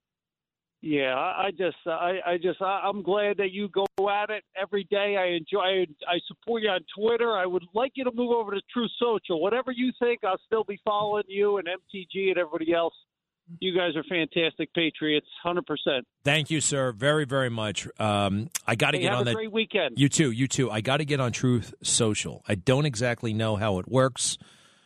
Yeah, I, I just, I, I just, I, I'm glad that you go at it every day. I enjoy, I, I support you on Twitter. I would like you to move over to Truth Social. Whatever you think, I'll still be following you and M T G and everybody else. You guys are fantastic patriots, one hundred percent. Thank you, sir, very, very much. Um, I got to hey, get have on a that. Great weekend. You too, you too. I got to get on Truth Social. I don't exactly know how it works.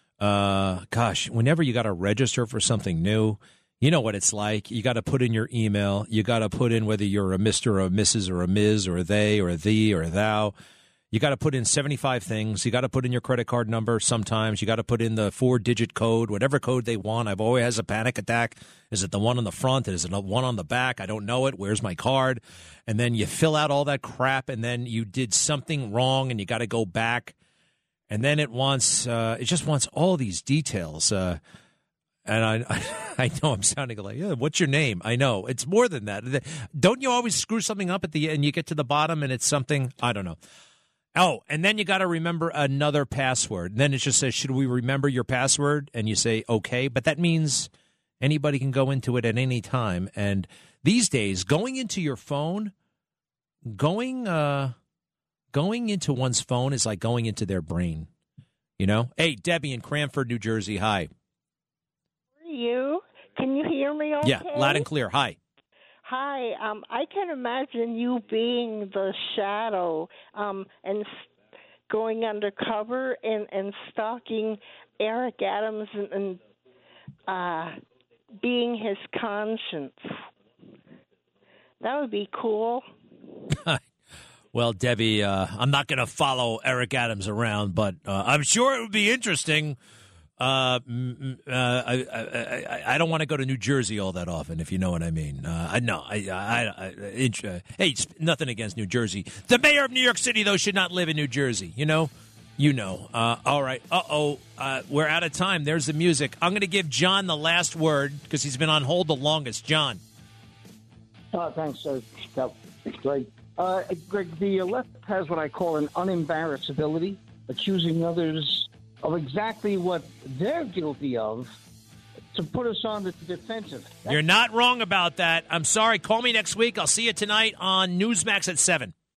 Uh, gosh, whenever you got to register for something new, you know what it's like. You got to put in your email. You got to put in whether you're a Mister or a Missus or a Miz or a they or a thee or a thou. You got to put in seventy-five things. You got to put in your credit card number sometimes. You got to put in the four-digit code, whatever code they want. I've always has a panic attack. Is it the one on the front? Is it the one on the back? I don't know it. Where's my card? And then you fill out all that crap, and then you did something wrong, and you got to go back. And then it wants, uh, it just wants all these details. Uh, and I, I, I know I'm sounding like, yeah, what's your name? I know it's more than that. Don't you always screw something up at the end? You get to the bottom, and it's something I don't know. Oh, and then you got to remember another password. And then it just says, should we remember your password? And you say, okay. But that means anybody can go into it at any time. And these days, going into your phone, going uh, going into one's phone is like going into their brain. You know? Hey, Debbie in Cranford, New Jersey. Hi. How are you? Can you hear me okay? Yeah, loud and clear. Hi. Hi, um, I can imagine you being the shadow um, and s- going undercover and, and stalking Eric Adams and, and uh, being his conscience. That would be cool. Well, Debbie, uh, I'm not going to follow Eric Adams around, but uh, I'm sure it would be interesting. Uh, uh, I, I, I don't want to go to New Jersey all that often, if you know what I mean. Uh, I know. I, I, I, it, uh, hey, nothing against New Jersey. The mayor of New York City, though, should not live in New Jersey. You know, you know. Uh, all right. Uh oh. Uh, we're out of time. There's the music. I'm going to give John the last word because he's been on hold the longest. John. Uh, thanks, uh, Greg. Uh, Greg, the left has what I call an unembarrassability, accusing others of exactly what they're guilty of to put us on the defensive. That's- You're not wrong about that. I'm sorry. Call me next week. I'll see you tonight on Newsmax at seven.